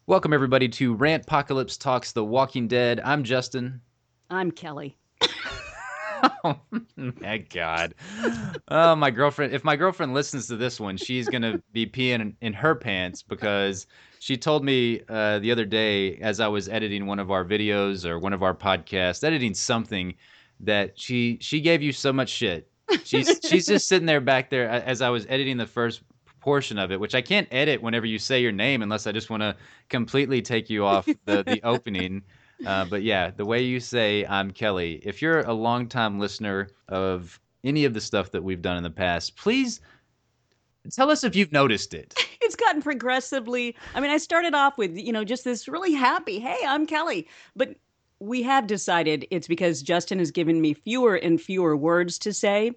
Welcome, everybody, to Rant Apocalypse Talks The Walking Dead. I'm Justin. I'm Kelly. Oh, my God. Oh, my girlfriend. If my girlfriend listens to this one, she's going to be peeing in her pants because she told me the other day as I was editing one of our videos or one of our podcasts, editing something, that she gave you so much shit. She's just sitting there back there as I was editing the first portion of it, which I can't edit whenever you say your name unless I just want to completely take you off the opening. But yeah, the way you say I'm Kelly, if you're a longtime listener of any of the stuff that we've done in the past, please tell us if you've noticed it. It's gotten progressively. I mean, I started off with, just this really happy, hey, I'm Kelly. But we have decided it's because Justin has given me fewer and fewer words to say.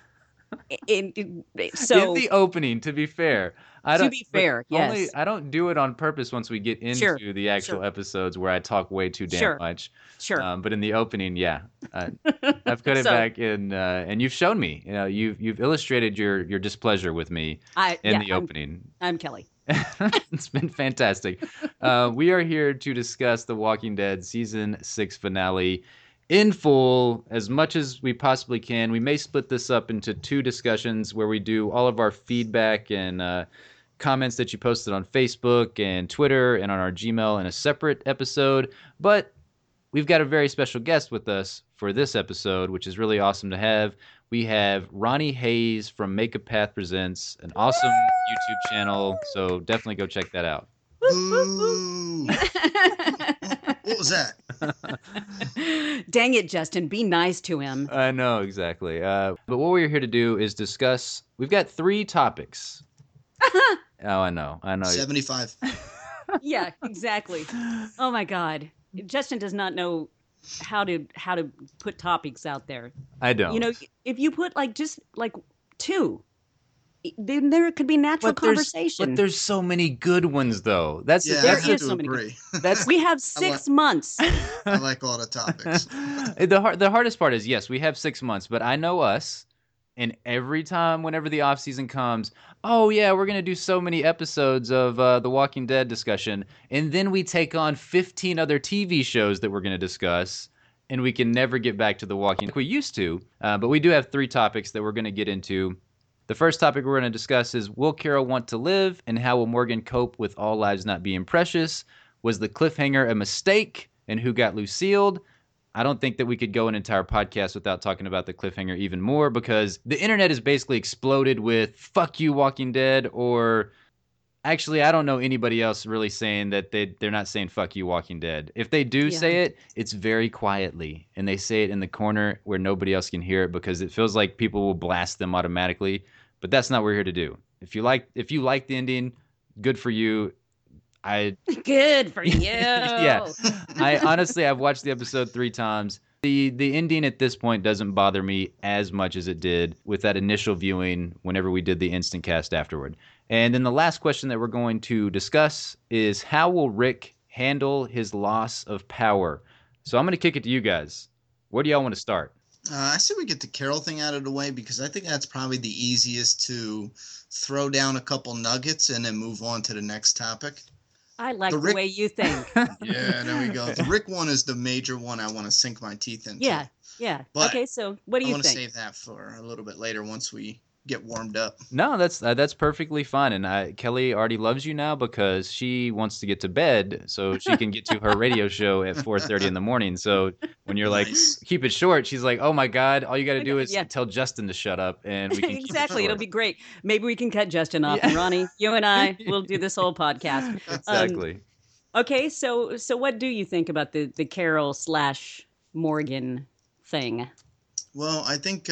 In So, the opening, to be fair, I to don't, be but fair, only yes. I don't do it on purpose once we get Sure, into the actual sure, episodes where I talk way too damn sure, much. sure. But in the opening, yeah, uh, I've cut it So, back in, and you've shown me. You've illustrated your displeasure with me in yeah, the opening. I'm Kelly. It's been fantastic. We are here to discuss The Walking Dead season 6 finale in full as much as we possibly can. We may split this up into two discussions where we do all of our feedback and comments that you posted on Facebook and Twitter and on our Gmail in a separate episode. But we've got a very special guest with us for this episode, which is really awesome to have. We have Ronnie Hayes from Make a Path Presents, an awesome YouTube channel. So definitely go check that out. Boo! What was that? Dang it, Justin, be nice to him. I know, exactly. But what we're here to do is discuss. We've got three topics. Oh, I know. 75. Yeah, exactly. Oh my God. Justin does not know how to put topics out there. I don't. If you put just like two, then there could be natural conversation. But there's so many good ones, though. That's Yeah, There I that's have is to so many agree. we have 6 months. I like all the topics. The hardest part is, yes, we have 6 months, but I know us, and every time, whenever the off season comes, oh yeah, we're gonna do so many episodes of the Walking Dead discussion, and then we take on 15 other TV shows that we're gonna discuss, and we can never get back to the Walking like we used to. But we do have three topics that we're gonna get into. The first topic we're going to discuss is, will Carol want to live, and how will Morgan cope with all lives not being precious? Was the cliffhanger a mistake, and who got Lucille? I don't think that we could go an entire podcast without talking about the cliffhanger even more, because the internet has basically exploded with "fuck you, Walking Dead," or actually, I don't know anybody else really saying that they're not saying "fuck you, Walking Dead." If they do Yeah. say it, it's very quietly, and they say it in the corner where nobody else can hear it because it feels like people will blast them automatically. But that's not what we're here to do. If you like the ending, good for you. I Good for you. yeah. I honestly, I've watched the episode 3 times. The ending at this point doesn't bother me as much as it did with that initial viewing whenever we did the instant cast afterward. And then the last question that we're going to discuss is, how will Rick handle his loss of power? So I'm going to kick it to you guys. Where do y'all want to start? I say we get the Carol thing out of the way because I think that's probably the easiest to throw down a couple nuggets and then move on to the next topic. I like the way you think. Yeah, there we go. The Rick one is the major one I want to sink my teeth into. Yeah. But okay, so what do you think? I want to save that for a little bit later once we get warmed up. No, that's perfectly fine. And Kelly already loves you now because she wants to get to bed so she can get to her radio show at 4:30 in the morning. So when you're Nice. like, keep it short, she's like, oh my God, all you got to do is Yeah. tell Justin to shut up, and we can keep it Exactly. It'll short. be great. Maybe we can cut Justin off. Yeah. And Ronnie, you and I will do this whole podcast. Exactly. Okay, so what do you think about the Carol / Morgan thing? Well, I think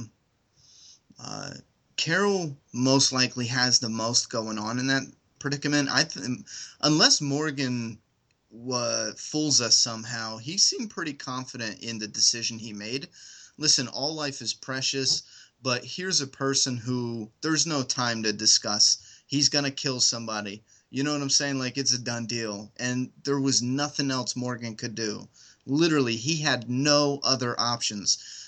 Carol most likely has the most going on in that predicament. Unless Morgan fools us somehow, he seemed pretty confident in the decision he made. Listen, all life is precious, but here's a person who there's no time to discuss. He's gonna kill somebody. You know what I'm saying? Like, it's a done deal. And there was nothing else Morgan could do. Literally, he had no other options.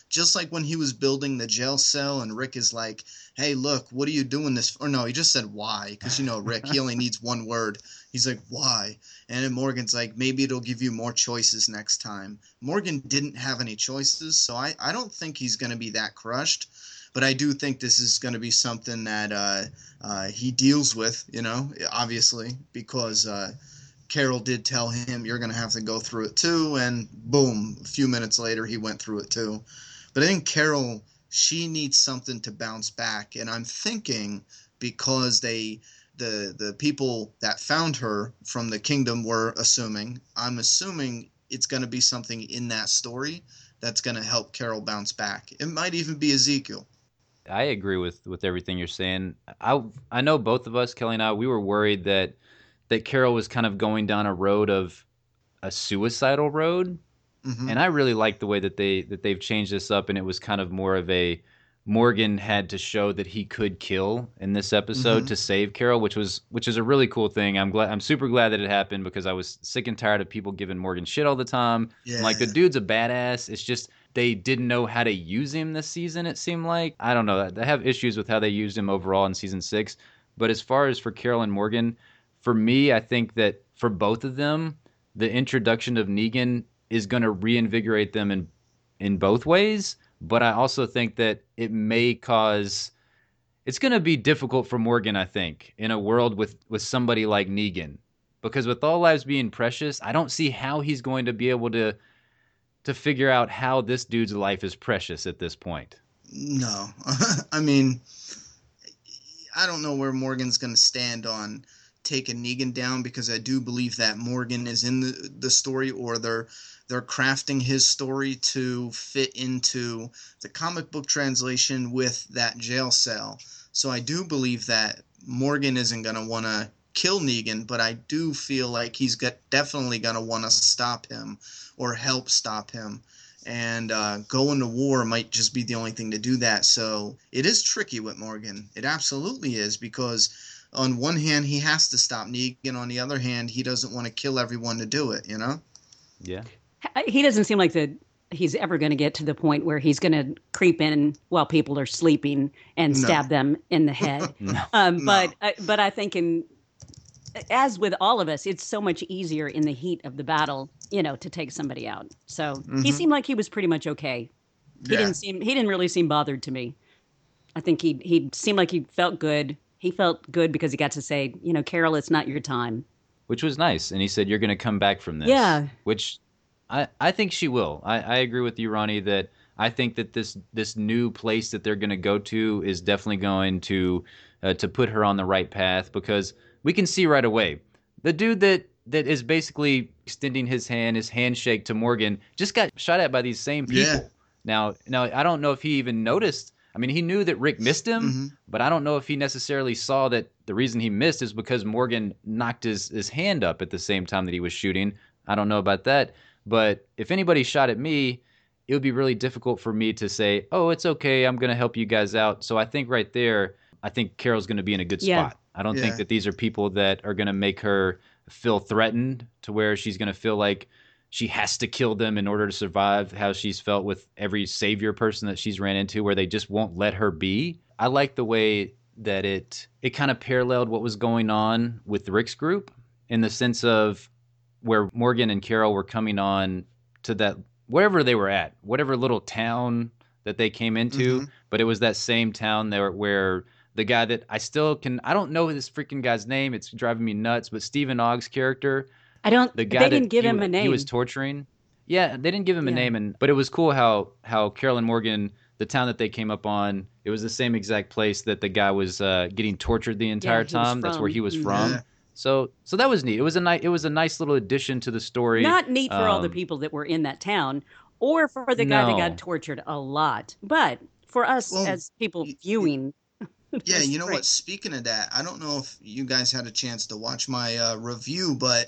Just like when he was building the jail cell and Rick is like, hey, look, what are you doing this for? Or no, he just said why, because, Rick, he only needs one word. He's like, why? And then Morgan's like, maybe it'll give you more choices next time. Morgan didn't have any choices, so I don't think he's going to be that crushed. But I do think this is going to be something that he deals with, obviously, because Carol did tell him, you're going to have to go through it too. And boom, a few minutes later, he went through it too. But I think Carol, she needs something to bounce back. And I'm thinking because the people that found her from the kingdom were I'm assuming it's going to be something in that story that's going to help Carol bounce back. It might even be Ezekiel. I agree with everything you're saying. I know both of us, Kelly and I, we were worried that Carol was kind of going down a road of a suicidal road. Mm-hmm. And I really like the way that they've changed this up, and it was kind of more of a Morgan had to show that he could kill in this episode to save Carol, which is a really cool thing. I'm super glad that it happened because I was sick and tired of people giving Morgan shit all the time. Yeah. I'm like, the dude's a badass. It's just they didn't know how to use him this season, it seemed like. I don't know. I have issues with how they used him overall in season 6. But as far as for Carol and Morgan, for me, I think that for both of them, the introduction of Negan is going to reinvigorate them in both ways. But I also think that it may cause... It's going to be difficult for Morgan, I think, in a world with somebody like Negan. Because with all lives being precious, I don't see how he's going to be able to figure out how this dude's life is precious at this point. No. I mean, I don't know where Morgan's going to stand on taking Negan down, because I do believe that Morgan is in the story, or they're crafting his story to fit into the comic book translation with that jail cell. So I do believe that Morgan isn't going to want to kill Negan, but I do feel like he's definitely going to want to stop him or help stop him. And going to war might just be the only thing to do that. So it is tricky with Morgan. It absolutely is, because on one hand, he has to stop Negan. On the other hand, he doesn't want to kill everyone to do it, Yeah. He doesn't seem like he's ever going to get to the point where he's going to creep in while people are sleeping and stab them in the head. No. But I think as with all of us, it's so much easier in the heat of the battle, to take somebody out. So he seemed like he was pretty much okay. He didn't really seem bothered to me. I think he seemed like he felt good. He felt good because he got to say, Carol, it's not your time. Which was nice. And he said, you're going to come back from this. Yeah. Which I think she will. I agree with you, Ronnie, that I think that this new place that they're going to go to is definitely going to put her on the right path, because we can see right away the dude that is basically extending his handshake to Morgan just got shot at by these same people. Yeah. Now I don't know if he even noticed. I mean, he knew that Rick missed him, but I don't know if he necessarily saw that the reason he missed is because Morgan knocked his hand up at the same time that he was shooting. I don't know about that. But if anybody shot at me, it would be really difficult for me to say, oh, it's okay, I'm going to help you guys out. So I think right there, I think Carol's going to be in a good spot. I don't think that these are people that are going to make her feel threatened to where she's going to feel like she has to kill them in order to survive, how she's felt with every savior person that she's ran into, where they just won't let her be. I like the way that it kind of paralleled what was going on with Rick's group, in the sense of where Morgan and Carol were coming on to that, wherever they were at, whatever little town that they came into, but it was that same town there where the guy that I don't know this freaking guy's name, it's driving me nuts, but Stephen Ogg's character, they didn't give him a name. He was torturing. Yeah, they didn't give him a name, but it was cool how Carol and Morgan, the town that they came up on, it was the same exact place that the guy was getting tortured the entire time. That's where he was from. Yeah. So that was neat. It was a nice little addition to the story. Not neat for all the people that were in that town, or for the guy that got tortured a lot, but for us as people viewing. Yeah, you know what? Speaking of that, I don't know if you guys had a chance to watch my review, but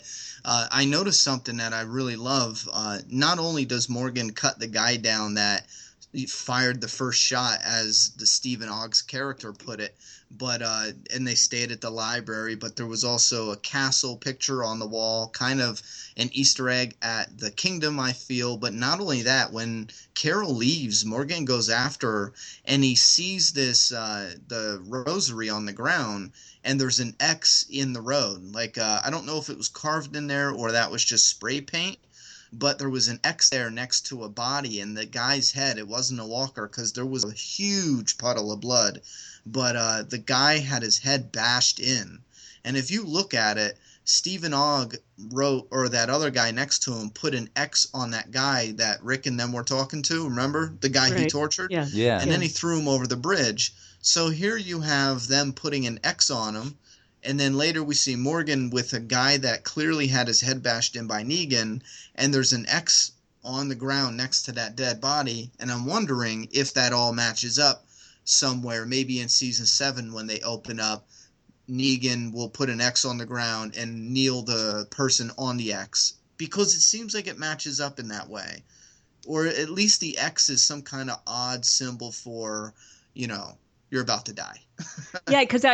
I noticed something that I really love. Not only does Morgan cut the guy down that fired the first shot, as the Stephen Ogg's character put it. But and they stayed at the library, but there was also a castle picture on the wall, kind of an Easter egg at the kingdom, I feel. But not only that, when Carol leaves, Morgan goes after her, and he sees this the rosary on the ground, and there's an X in the road. Like I don't know if it was carved in there or that was just spray paint, but there was an X there next to a body, and the guy's head, it wasn't a walker because there was a huge puddle of blood, but the guy had his head bashed in. And if you look at it, Stephen Ogg wrote, or that other guy next to him put an X on that guy that Rick and them were talking to. Remember? The guy he tortured? Yeah. Yeah. And then he threw him over the bridge. So here you have them putting an X on him. And then later we see Morgan with a guy that clearly had his head bashed in by Negan. And there's an X on the ground next to that dead body. And I'm wondering if that all matches up somewhere. Maybe in season 7 when they open up, Negan will put an X on the ground and kneel the person on the X, because it seems like it matches up in that way. Or at least the X is some kind of odd symbol for, you're about to die. Yeah, because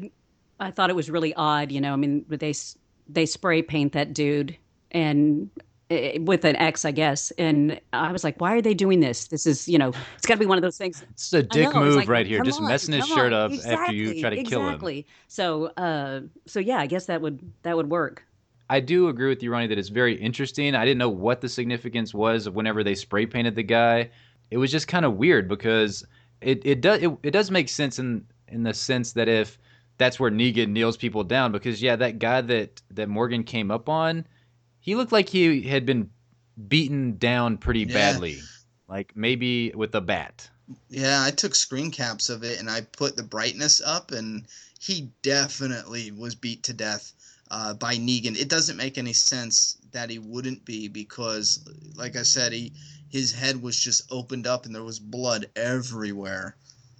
I thought it was really odd, I mean, they spray paint that dude and with an X, I guess. And I was like, why are they doing this? This is, it's got to be one of those things. It's a dick move right here, just messing his shirt up Exactly, after you try to kill him. Exactly. So yeah, I guess that would work. I do agree with you, Ronnie, that it's very interesting. I didn't know what the significance was of whenever they spray painted the guy. It was just kind of weird because it does make sense in the sense that if that's where Negan kneels people down, because yeah, that guy that Morgan came up on, he looked like he had been beaten down pretty badly, like maybe with a bat. Yeah, I took screen caps of it and I put the brightness up, and he definitely was beat to death by Negan. It doesn't make any sense that he wouldn't be, because, like I said, his head was just opened up and there was blood everywhere.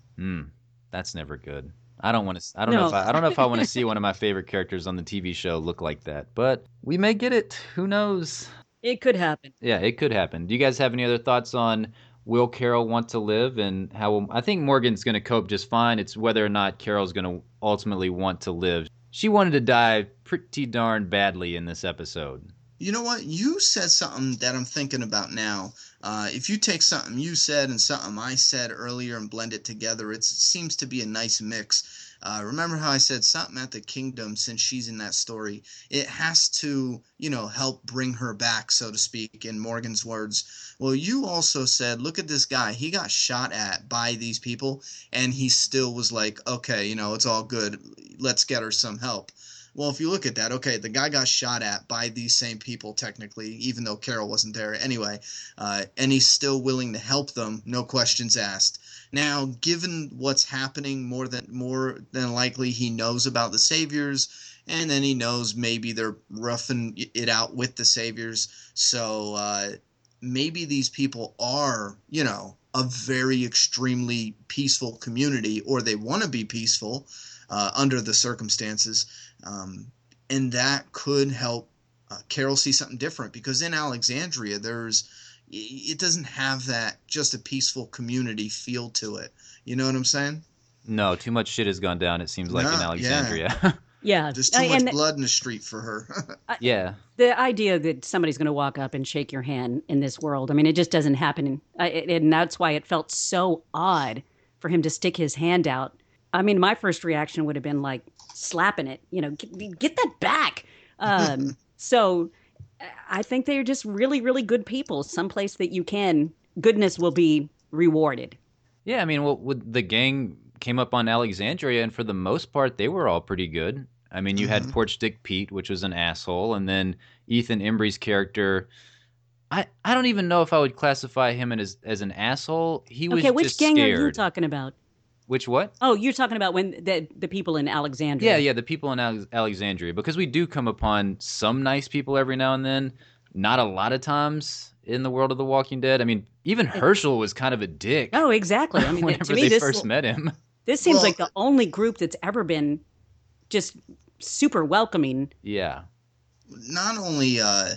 That's never good. I don't know if I want to see one of my favorite characters on the TV show look like that, but we may get it. Who knows? It could happen. Yeah, it could happen. Do you guys have any other thoughts on will Carol want to live, and how? I think Morgan's going to cope just fine. It's whether or not Carol's going to ultimately want to live. She wanted to die pretty darn badly in this episode. You know what? You said something that I'm thinking about now. If you take something you said and something I said earlier and blend it together, it seems to be a nice mix. Remember how I said something at the kingdom, since she's in that story, it has to, help bring her back, so to speak, in Morgan's words. Well, you also said, look at this guy. He got shot at by these people, and he still was like, okay, it's all good. Let's get her some help. Well, if you look at that, okay, the guy got shot at by these same people, technically, even though Carol wasn't there anyway, and he's still willing to help them, no questions asked. Now, given what's happening, more than likely he knows about the Saviors, and then he knows maybe they're roughing it out with the Saviors, so maybe these people are, a very extremely peaceful community, or they want to be peaceful under the circumstances. And that could help Carol see something different, because in Alexandria, it doesn't have that just a peaceful community feel to it. You know what I'm saying? No, too much shit has gone down, it seems like, in Alexandria. Yeah. There's too much blood in the street for her. Yeah. The idea that somebody's going to walk up and shake your hand in this world, I mean, it just doesn't happen. And that's why it felt so odd for him to stick his hand out. I mean, my first reaction would have been like slapping it, get that back. So I think they're just really, really good people. Someplace that goodness will be rewarded. Yeah, I mean, the gang came up on Alexandria, and for the most part, they were all pretty good. I mean, you had Porch Dick Pete, which was an asshole, and then Ethan Embry's character. I don't even know if I would classify him as an asshole. He was which just gang scared. are you talking about? Which what? Oh, you're talking about when the people in Alexandria. Yeah, the people in Alexandria, because we do come upon some nice people every now and then. Not a lot of times in the world of The Walking Dead. I mean, even Herschel was kind of a dick. Oh, exactly. I mean, whenever to me, they first met him. This seems like the only group that's ever been just super welcoming. Yeah. Not only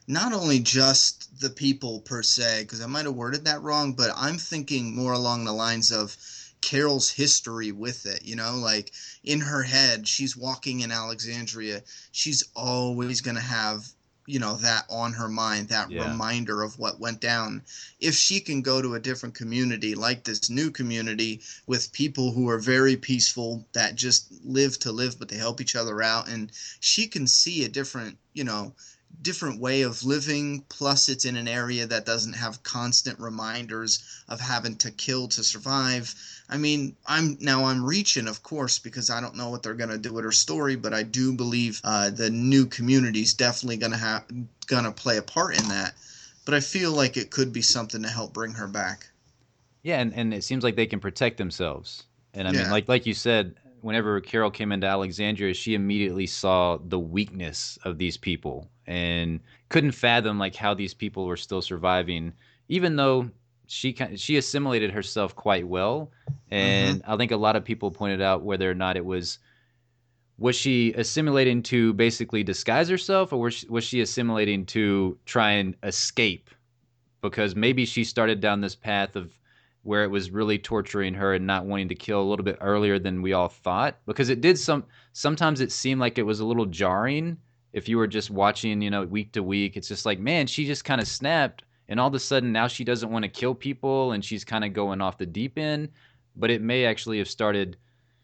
not only just the people per se, because I might have worded that wrong, but I'm thinking more along the lines of Carol's history with it. You know, like in her head, she's walking in Alexandria. She's always going to have, you know, that on her mind, that Yeah. reminder of what went down. If she can go to a different community, like this new community with people who are very peaceful, that just live to live, but they help each other out, and she can see a different, you know, different way of living, plus it's in an area that doesn't have constant reminders of having to kill to survive. I mean, I'm reaching, of course, because I don't know what they're gonna do with her story, but I do believe the new community's definitely gonna play a part in that. But I feel like it could be something to help bring her back. Yeah, and it seems like they can protect themselves. And I mean, Yeah. like you said, whenever Carol came into Alexandria, she immediately saw the weakness of these people and couldn't fathom like how these people were still surviving, even though she assimilated herself quite well. Mm-hmm. And I think a lot of people pointed out whether or not it was she assimilating to basically disguise herself, or was she assimilating to try and escape, because maybe she started down this path of where it was really torturing her and not wanting to kill a little bit earlier than we all thought, because it did sometimes it seemed like it was a little jarring if you were just watching, you know, week to week. It's just like, man, she just kind of snapped and all of a sudden now she doesn't want to kill people and she's kind of going off the deep end. But it may actually have started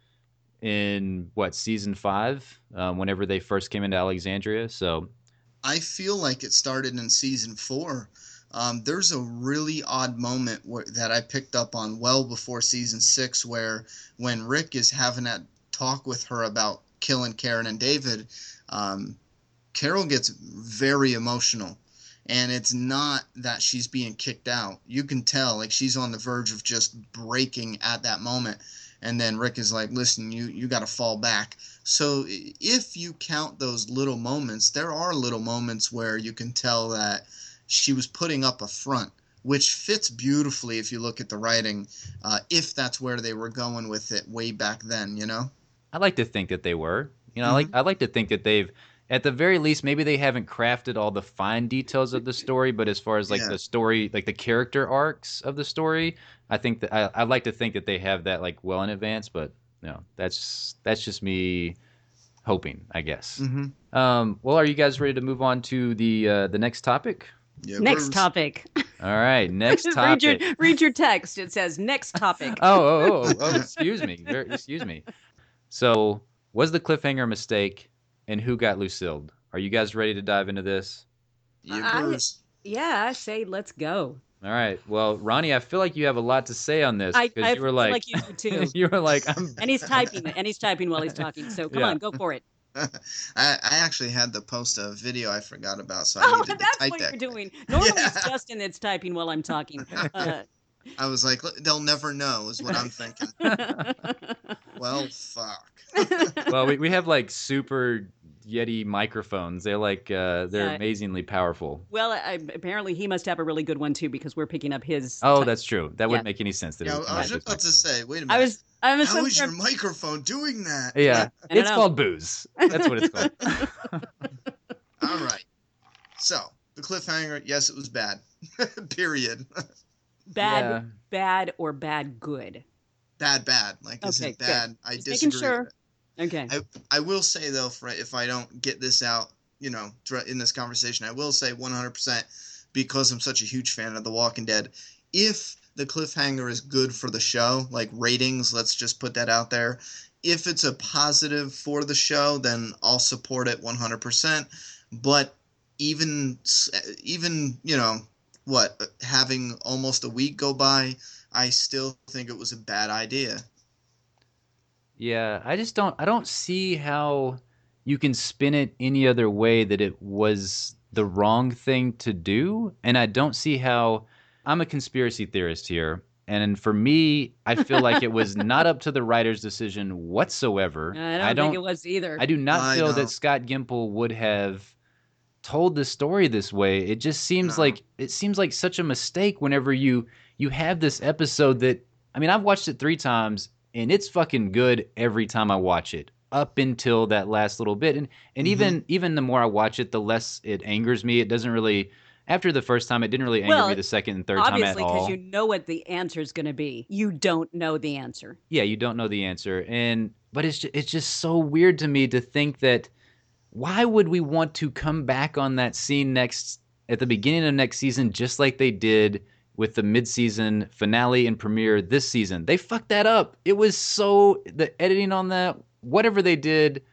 in what, season 5, whenever they first came into Alexandria. So I feel like it started in season 4. There's a really odd moment that I picked up on well before season 6, where when Rick is having that talk with her about killing Karen and David, um, Carol gets very emotional. And it's not that she's being kicked out. You can tell, like, she's on the verge of just breaking at that moment. And then Rick is like, listen, you got to fall back. So if you count those little moments, there are little moments where you can tell that she was putting up a front, which fits beautifully if you look at the writing, if that's where they were going with it way back then, you know? I like to think that they were. You know, Mm-hmm. I like to think that they've, at the very least, maybe they haven't crafted all the fine details of the story, but as far as like Yeah. the story, like the character arcs of the story, I think that I like to think that they have that like well in advance. But you know, that's just me hoping, I guess. Mm-hmm. Well, are you guys ready to move on to the next topic? Yeah, Next topic. All right, next read your topic. read your text. It says next topic. Excuse me. Excuse me. So, was the cliffhanger a mistake, and who got Lucille? Are you guys ready to dive into this? I, yeah, I say let's go. All right. Well, Ronnie, I feel like you have a lot to say on this I because you were feel like, like you do too. you were like, I'm. And he's typing while he's talking. So come Yeah. on, go for it. I actually had to post a video I forgot about, so I Oh, needed to that's type what that. you're doing. Normally Yeah. it's Justin that's typing while I'm talking. I was like, they'll never know, is what I'm thinking. Well, fuck. Well, we have like super Yeti microphones. They're like they're Yeah. amazingly powerful. Well, apparently he must have a really good one too because we're picking up his. Oh, that's true. That Yeah. wouldn't make any sense. That it Yeah, would come I out was of just this about to microphone. say, wait a minute. I was How is your so microphone doing that? Yeah, I don't it's know. called booze. That's what it's called. All right. So, the cliffhanger, yes, it was bad. Period. bad, Yeah. bad or bad good. Bad. Like, is Okay, it bad? good. I Just making disagree sure. with it. Okay. I will say, though, if I don't get this out, you know, in this conversation, I will say 100%, because I'm such a huge fan of The Walking Dead, if the cliffhanger is good for the show, like ratings, let's just put that out there. If it's a positive for the show, then I'll support it 100%. But even you know, having almost a week go by, I still think it was a bad idea. Yeah, I don't see how you can spin it any other way that it was the wrong thing to do. And I don't see how. I'm a conspiracy theorist here. And for me, I feel like it was not up to the writer's decision whatsoever. I don't think it was either. I do not I feel know. that Scott Gimple would have told the story this way. It just seems No. like such a mistake whenever you have this episode that, I mean, I've watched it 3 times and it's fucking good every time I watch it. up until that last little bit. And even the more I watch it, the less it angers me. It doesn't really, after the first time, it didn't really anger me Well, the second and third time at obviously, because all. you know what the answer is going to be. You don't know the answer. Yeah, you don't know the answer. But it's just so weird to me to think that why would we want to come back on that scene at the beginning of next season just like they did with the mid-season finale and premiere this season? They fucked that up. It was the editing on that, whatever they did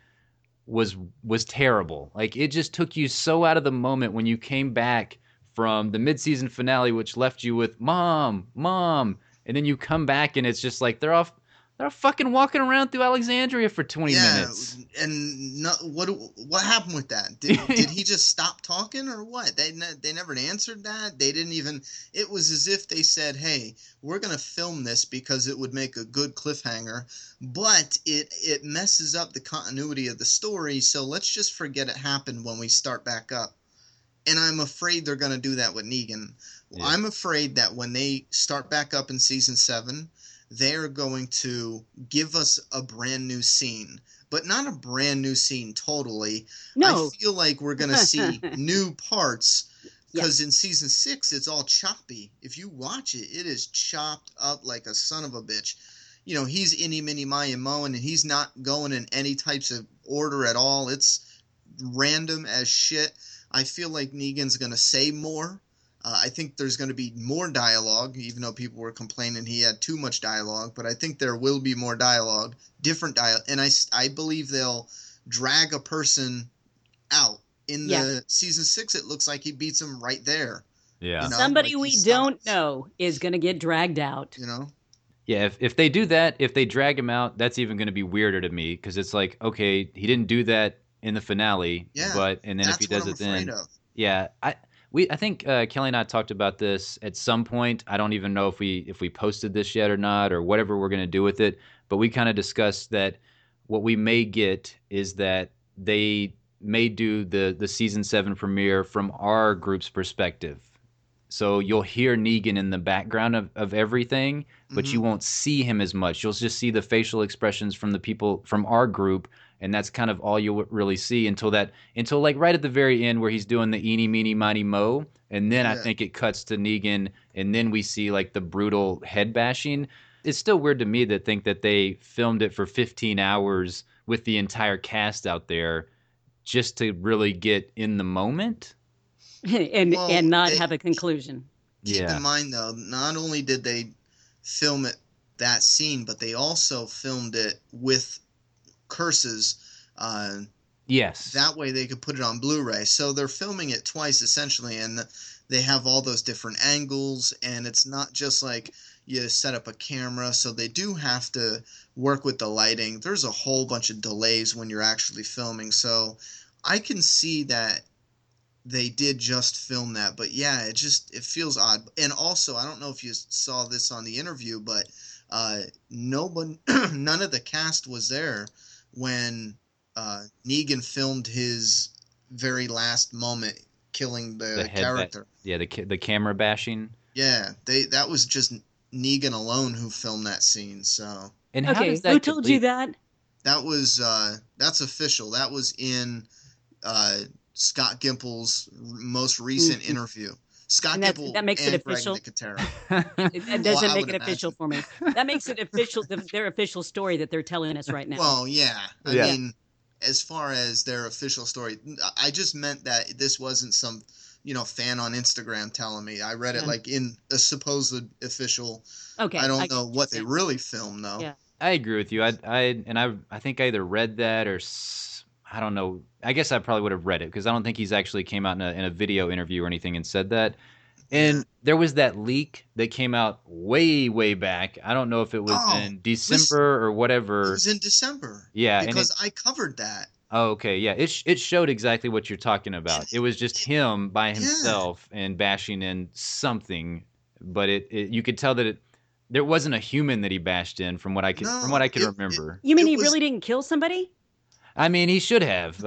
was terrible. Like it just took you so out of the moment when you came back from the mid-season finale, which left you with mom, and then you come back and it's just like they're fucking walking around through Alexandria for 20 minutes. And what happened with that? Did he just stop talking or what? They never answered that. They didn't even. It was as if they said, "Hey, we're gonna film this because it would make a good cliffhanger, but it messes up the continuity of the story. So let's just forget it happened when we start back up." And I'm afraid they're gonna do that with Negan. Yeah. I'm afraid that when they start back up in season 7. They're going to give us a brand new scene, but not a brand new scene totally. No. I feel like we're going to see new parts because in season 6, it's all choppy. If you watch it, it is chopped up like a son of a bitch. You know, he's Inny, Minny, Maya, Moe, and he's not going in any types of order at all. It's random as shit. I feel like Negan's going to say more. I think there's going to be more dialogue, even though people were complaining he had too much dialogue. But I think there will be more dialogue, different dialogue. And I believe they'll drag a person out. In the season 6, it looks like he beats him right there. Yeah. You know, somebody we don't know is going to get dragged out. You know? Yeah, if they do that, if they drag him out, that's even going to be weirder to me because it's like, okay, he didn't do that in the finale. Yeah, and then if he does it then. Of. Yeah, I think Kelly and I talked about this at some point. I don't even know if we posted this yet or not or whatever we're going to do with it. But we kind of discussed that what we may get is that they may do the season 7 premiere from our group's perspective. So you'll hear Negan in the background of everything, but you won't see him as much. You'll just see the facial expressions from the people from our group. And that's kind of all you'll really see until like right at the very end where he's doing the eeny, meeny, miny, moe. And then I think it cuts to Negan and then we see like the brutal head bashing. It's still weird to me to think that they filmed it for 15 hours with the entire cast out there just to really get in the moment. and not have a conclusion. Keep in mind, though, not only did they film it that scene, but they also filmed it with curses. Yes. That way they could put it on Blu-ray. So they're filming it twice, essentially, and they have all those different angles, and it's not just like you set up a camera, so they do have to work with the lighting. There's a whole bunch of delays when you're actually filming, so I can see that they did just film that, but yeah, it feels odd. And also, I don't know if you saw this on the interview, but none of the cast was there when Negan filmed his very last moment killing the character. The camera bashing. Yeah, that was just Negan alone who filmed that scene. So. And how does that who told you that? That was that's official. That was in Scott Gimple's most recent interview. Scott Gimple that makes it official. It doesn't make it official for me. That makes it official. Their official story that they're telling us right now. Well, yeah. I mean, as far as their official story, I just meant that this wasn't some fan on Instagram telling me. I read it like in a supposed official. Okay. I don't know what they really filmed though. Yeah. I agree with you. I think I either read that or I don't know. I guess I probably would have read it because I don't think he's actually came out in a video interview or anything and said that. And there was that leak that came out way, way back. I don't know if it was in December or whatever. It was in December. Yeah. Because I covered that. Oh, okay. Yeah. It showed exactly what you're talking about. It was just him by himself and bashing in something. But you could tell that there wasn't a human that he bashed in from what I can remember. You mean he really didn't kill somebody? I mean, he should have.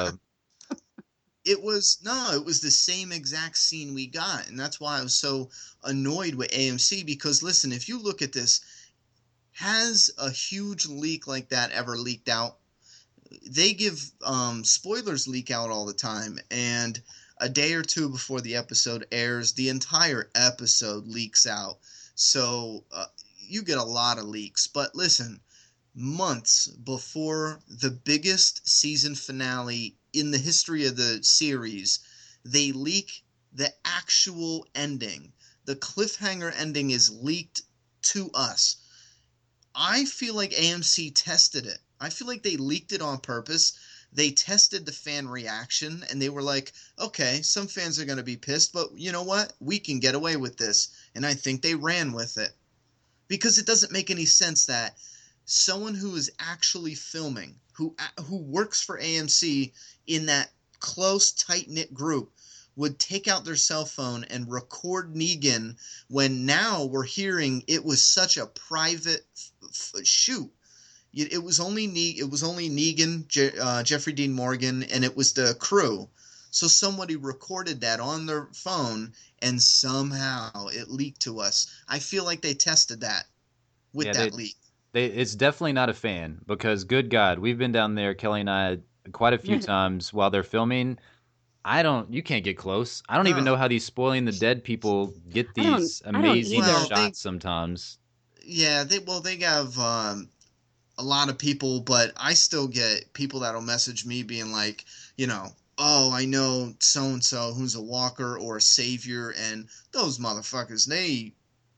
It was the same exact scene we got, and that's why I was so annoyed with AMC because listen, if you look at this, has a huge leak like that ever leaked out? they give spoilers leak out all the time, and a day or two before the episode airs, the entire episode leaks out. So you get a lot of leaks. But listen, months before the biggest season finale in the history of the series, they leak the actual ending. The cliffhanger ending is leaked to us. I feel like AMC tested it. I feel like they leaked it on purpose. They tested the fan reaction and they were like, okay, some fans are going to be pissed, but you know what? We can get away with this. And I think they ran with it. Because it doesn't make any sense that someone who is actually filming, who works for AMC in that close, tight-knit group, would take out their cell phone and record Negan when now we're hearing it was such a private shoot. It was only Negan, Jeffrey Dean Morgan, and it was the crew. So somebody recorded that on their phone, and somehow it leaked to us. I feel like they tested that with that leak. It's definitely not a fan because, good God, we've been down there, Kelly and I, quite a few times while they're filming. You can't get close. I don't even know how these Spoiling the Dead people get these amazing shots sometimes. Yeah, they have a lot of people, but I still get people that'll message me being like, oh, I know so-and-so who's a walker or a savior, and those motherfuckers, they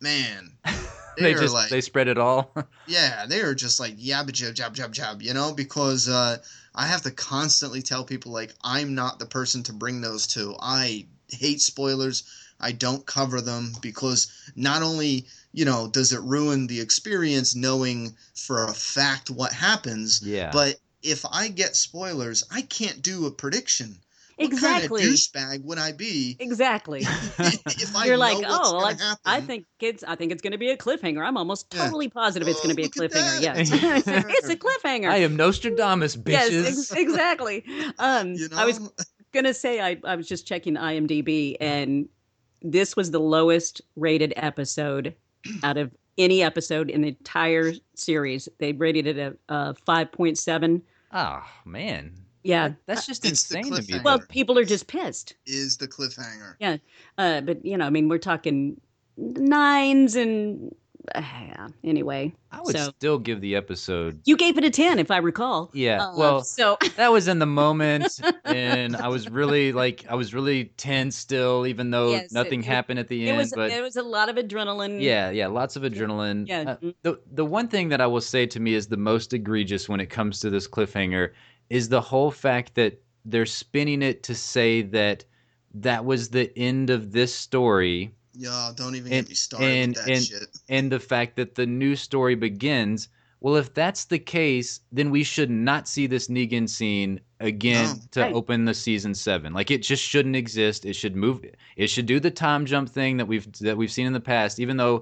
spread it all. Yeah, they are just like yabba jab, because I have to constantly tell people, like, I'm not the person to bring those to. I hate spoilers. I don't cover them because not only, does it ruin the experience knowing for a fact what happens, but if I get spoilers, I can't do a prediction. Exactly. What kind of douchebag would I be? Exactly. If I You're know like, what's going to happen. I think it's going to be a cliffhanger. I'm almost totally positive it's going to be a cliffhanger. That. Yes, it's a cliffhanger. I am Nostradamus, bitches. Yes, exactly. I was gonna say I was just checking IMDb, and this was the lowest rated episode out of any episode in the entire series. They rated it a 5.7. Oh man. Yeah, that's just insane to me. Well, people are just pissed. Is the cliffhanger? Yeah, but we're talking 9s and anyway. I would still give the episode. You gave it a 10, if I recall. Yeah, so that was in the moment, and I was really tense still, even though nothing happened at the end. But it was a lot of adrenaline. Yeah, lots of adrenaline. Yeah. The one thing that I will say to me is the most egregious when it comes to this cliffhanger is the whole fact that they're spinning it to say that was the end of this story. Yeah, don't even get me started with that shit. And the fact that the new story begins. Well, if that's the case, then we should not see this Negan scene again open the season 7. Like, it just shouldn't exist. It should move. It should do the time jump thing that we've seen in the past. Even though,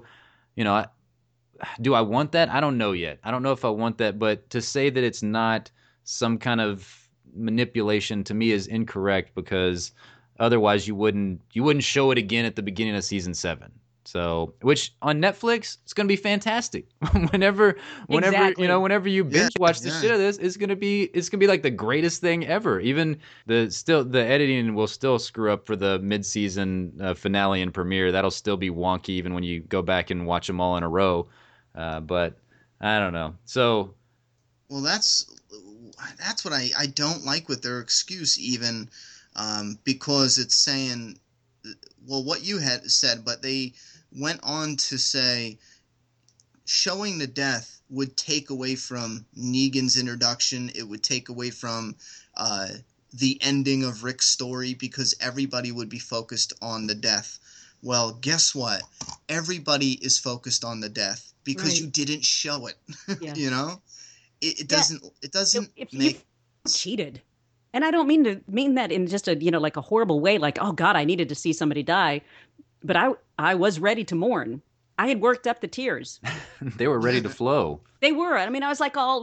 do I want that? I don't know yet. I don't know if I want that. But to say that it's not some kind of manipulation to me is incorrect, because otherwise you wouldn't show it again at the beginning of season 7. So, which on Netflix, it's going to be fantastic. whenever whenever you binge watch the shit of this, it's going to be like the greatest thing ever. Even the editing will still screw up for the mid-season finale and premiere. That'll still be wonky even when you go back and watch them all in a row. But I don't know. So, well, that's what I don't like with their excuse even, because it's saying, well, what you had said, but they went on to say showing the death would take away from Negan's introduction. It would take away from the ending of Rick's story, because everybody would be focused on the death. Well, guess what? Everybody is focused on the death because you didn't show it. Yeah. It doesn't make cheated. And I don't mean that in just a, like a horrible way, like, oh God, I needed to see somebody die. But I was ready to mourn. I had worked up the tears. They were ready to flow. They were. I mean, I was like all,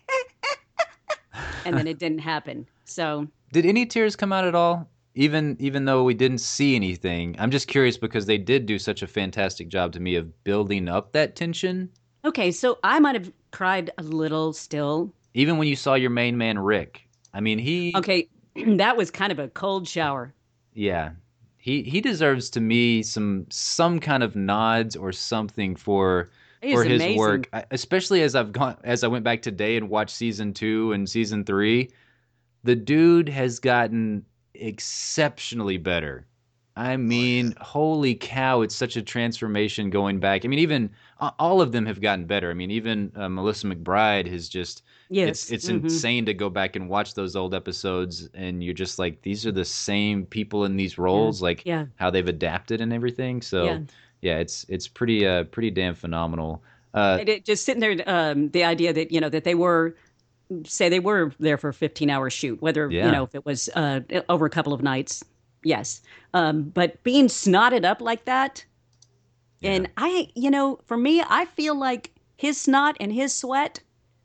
and then it didn't happen. So did any tears come out at all? Even though we didn't see anything, I'm just curious because they did do such a fantastic job to me of building up that tension. Okay, so I might have cried a little still, Even when you saw your main man Rick, I mean, Okay, that was kind of a cold shower. yeah, he deserves to me some kind of nods or something He for is his amazing. work, especially as I went back today and watched season 2 and season 3. The dude has gotten exceptionally better. I Oh yeah. mean, holy cow, it's such a transformation going back. I mean, even all of them have gotten better. I mean, even Melissa McBride has just Yes. it's insane to go back and watch those old episodes and you're just like these are the same people in these Yeah. roles, like Yeah. how they've adapted and everything. Yeah. So, yeah, it's pretty damn phenomenal. Just sitting there, the idea that that they were say they were there for a 15-hour shoot, whether Yeah. if it was over a couple of nights, yes. But being snotted up like that, Yeah. and for me, I feel like his snot and his sweat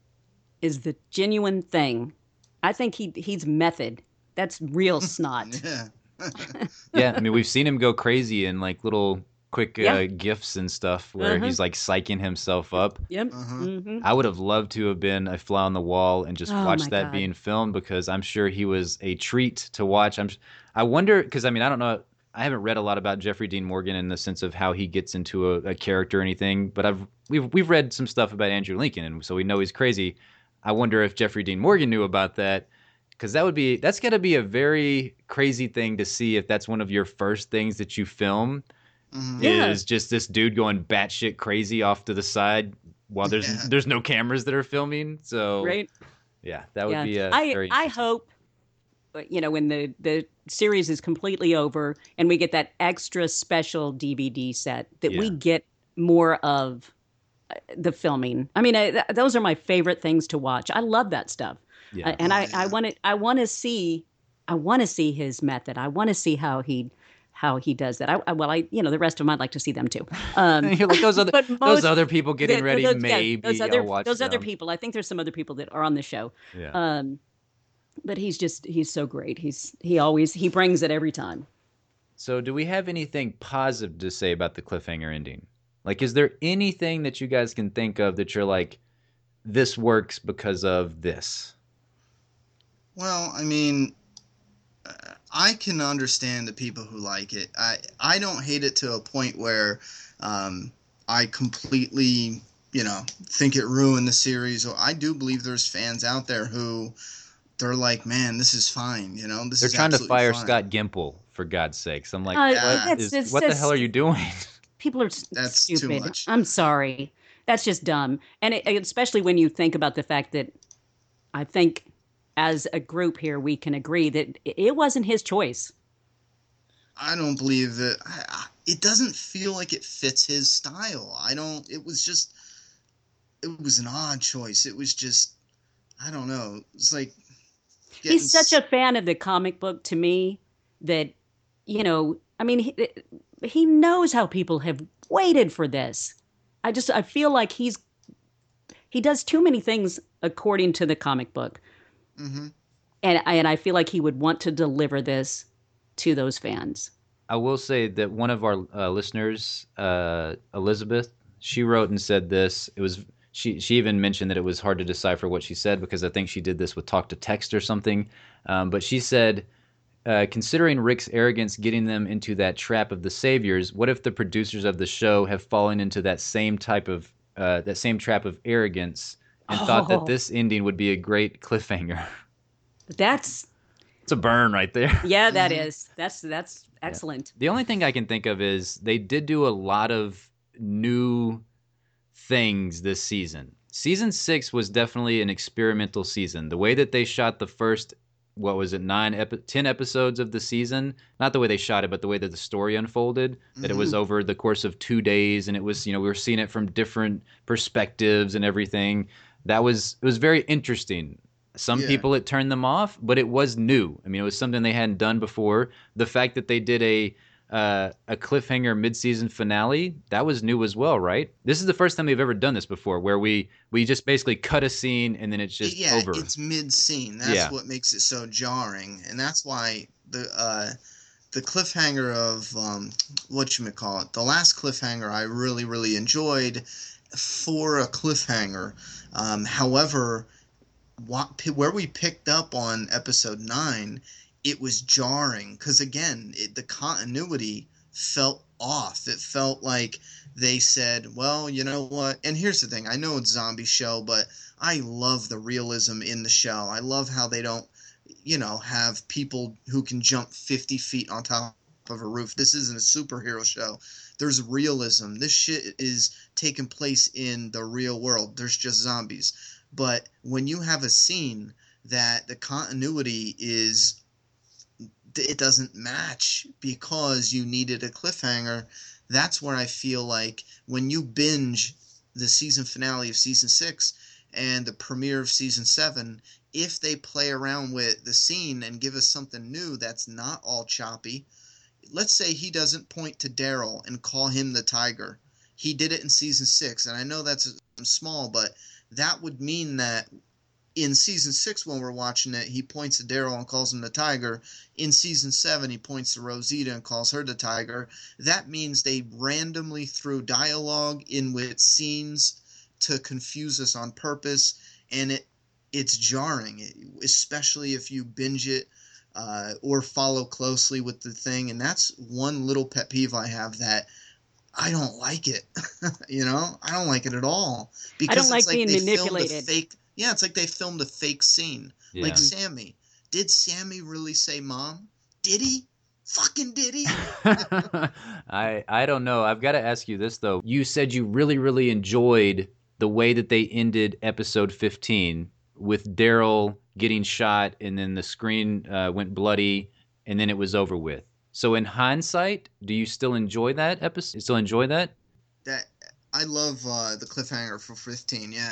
is the genuine thing. I think he's method. That's real snot. Yeah. Yeah, I mean, we've seen him go crazy in like little quick Yeah. gifs and stuff where Uh-huh. he's like psyching himself up. Yep. Uh-huh. Hmm. I would have loved to have been a fly on the wall and just Oh watched my that God. being filmed because I'm sure he was a treat to watch. I wonder because I mean I don't know. I haven't read a lot about Jeffrey Dean Morgan in the sense of how he gets into a character or anything, but we've read some stuff about Andrew Lincoln, and so we know he's crazy. I wonder if Jeffrey Dean Morgan knew about that because that's got to be a very crazy thing to see if that's one of your first things that you film Hmm. Yeah. is just this dude going batshit crazy off to the side while Yeah. there's no cameras that are filming. So Right. yeah, that would Yeah. be I very I interesting. hope when the series is completely over and we get that extra special DVD set that we Yeah, get more of the filming. I mean, those are my favorite things to watch. I love that stuff. yeah. And Oh I yeah. want to I want to see his method. I want to see how he does that. The rest of them I'd like to see them too. Um, You're like but those most other people getting ready. Maybe I'll watch those other them. people. I think there's some other people that are on the show. Yeah. Um, but he's so great. He brings it every time. So do we have anything positive to say about the cliffhanger ending? Like, is there anything that you guys can think of that you're like, this works because of this? Well, I mean, I can understand the people who like it. I don't hate it to a point where um, I completely, think it ruined the series. Or I do believe there's fans out there who they're like, man, this is fine. This They're is trying to absolutely fire fine. Scott Gimple for God's sakes. I'm like, Yeah, what the hell are you doing? People are that's too stupid. much. I'm sorry. That's just dumb. And especially when you think about the fact that I think as a group here, we can agree that it wasn't his choice. I don't believe that. It doesn't feel like it fits his style. I don't. It was an odd choice. It was just, I don't know. It's like getting. He's such a fan of the comic book to me that, I mean, he knows how people have waited for this. I feel like he does too many things according to the comic book. Hmm. And I feel like he would want to deliver this to those fans. I will say that one of our listeners, Elizabeth, she wrote and said this. It was she even mentioned that it was hard to decipher what she said because I think she did this with talk to text or something. But she said, considering Rick's arrogance getting them into that trap of the saviors, what if the producers of the show have fallen into that same trap of arrogance and thought that Oh, this ending would be a great cliffhanger? that's It's a burn right there. yeah, that Hmm. is. That's Yeah. excellent. The only thing I can think of is they did do a lot of new things this season. Season 6 was definitely an experimental season. The way that they shot the first, what was it, 10 episodes of the season, not the way they shot it, but the way that the story unfolded, that it was Hmm. over the course of 2 days and it was, we were seeing it from different perspectives and everything. It was very interesting. Some Yeah. people it turned them off, but it was new. I mean, it was something they hadn't done before. The fact that they did a cliffhanger mid-season finale, that was new as well, right? This is the first time we've ever done this before, where we just basically cut a scene and then it's just Yeah, over. it's mid scene. That's Yeah, what makes it so jarring, and that's why the cliffhanger of whatchamacallit, the last cliffhanger I really really enjoyed for a cliffhanger. However, where we picked up on episode 9, it was jarring because again, the continuity felt off. It felt like they said, well, you know what? And here's the thing. I know it's a zombie show, but I love the realism in the show. I love how they don't, have people who can jump 50 feet on top of a roof. This isn't a superhero show. There's realism. This shit is taking place in the real world. There's just zombies. But when you have a scene that the continuity it doesn't match because you needed a cliffhanger, that's where I feel like when you binge the season finale of season 6 and the premiere of season 7, if they play around with the scene and give us something new that's not all choppy, let's say he doesn't point to Daryl and call him the tiger. He did it in season 6, and I know that's small, but that would mean that in season 6 when we're watching it, he points to Daryl and calls him the tiger. In season 7, he points to Rosita and calls her the tiger. That means they randomly threw dialogue in with scenes to confuse us on purpose, and it's jarring, especially if you binge it or follow closely with the thing. And that's one little pet peeve I have, that I don't like it. I don't like it at all, because I don't like it's like being they manipulated. filmed a fake. Yeah, it's like they filmed a fake scene. Yeah. Like Sammy. Did Sammy really say mom? Did he? Fucking did he? I don't know. I've got to ask you this though. You said you really, really enjoyed the way that they ended episode 15 with Daryl getting shot, and then the screen went bloody, and then it was over with. So in hindsight, do you still enjoy that episode? You still enjoy that? That I love the cliffhanger for 15. Yeah,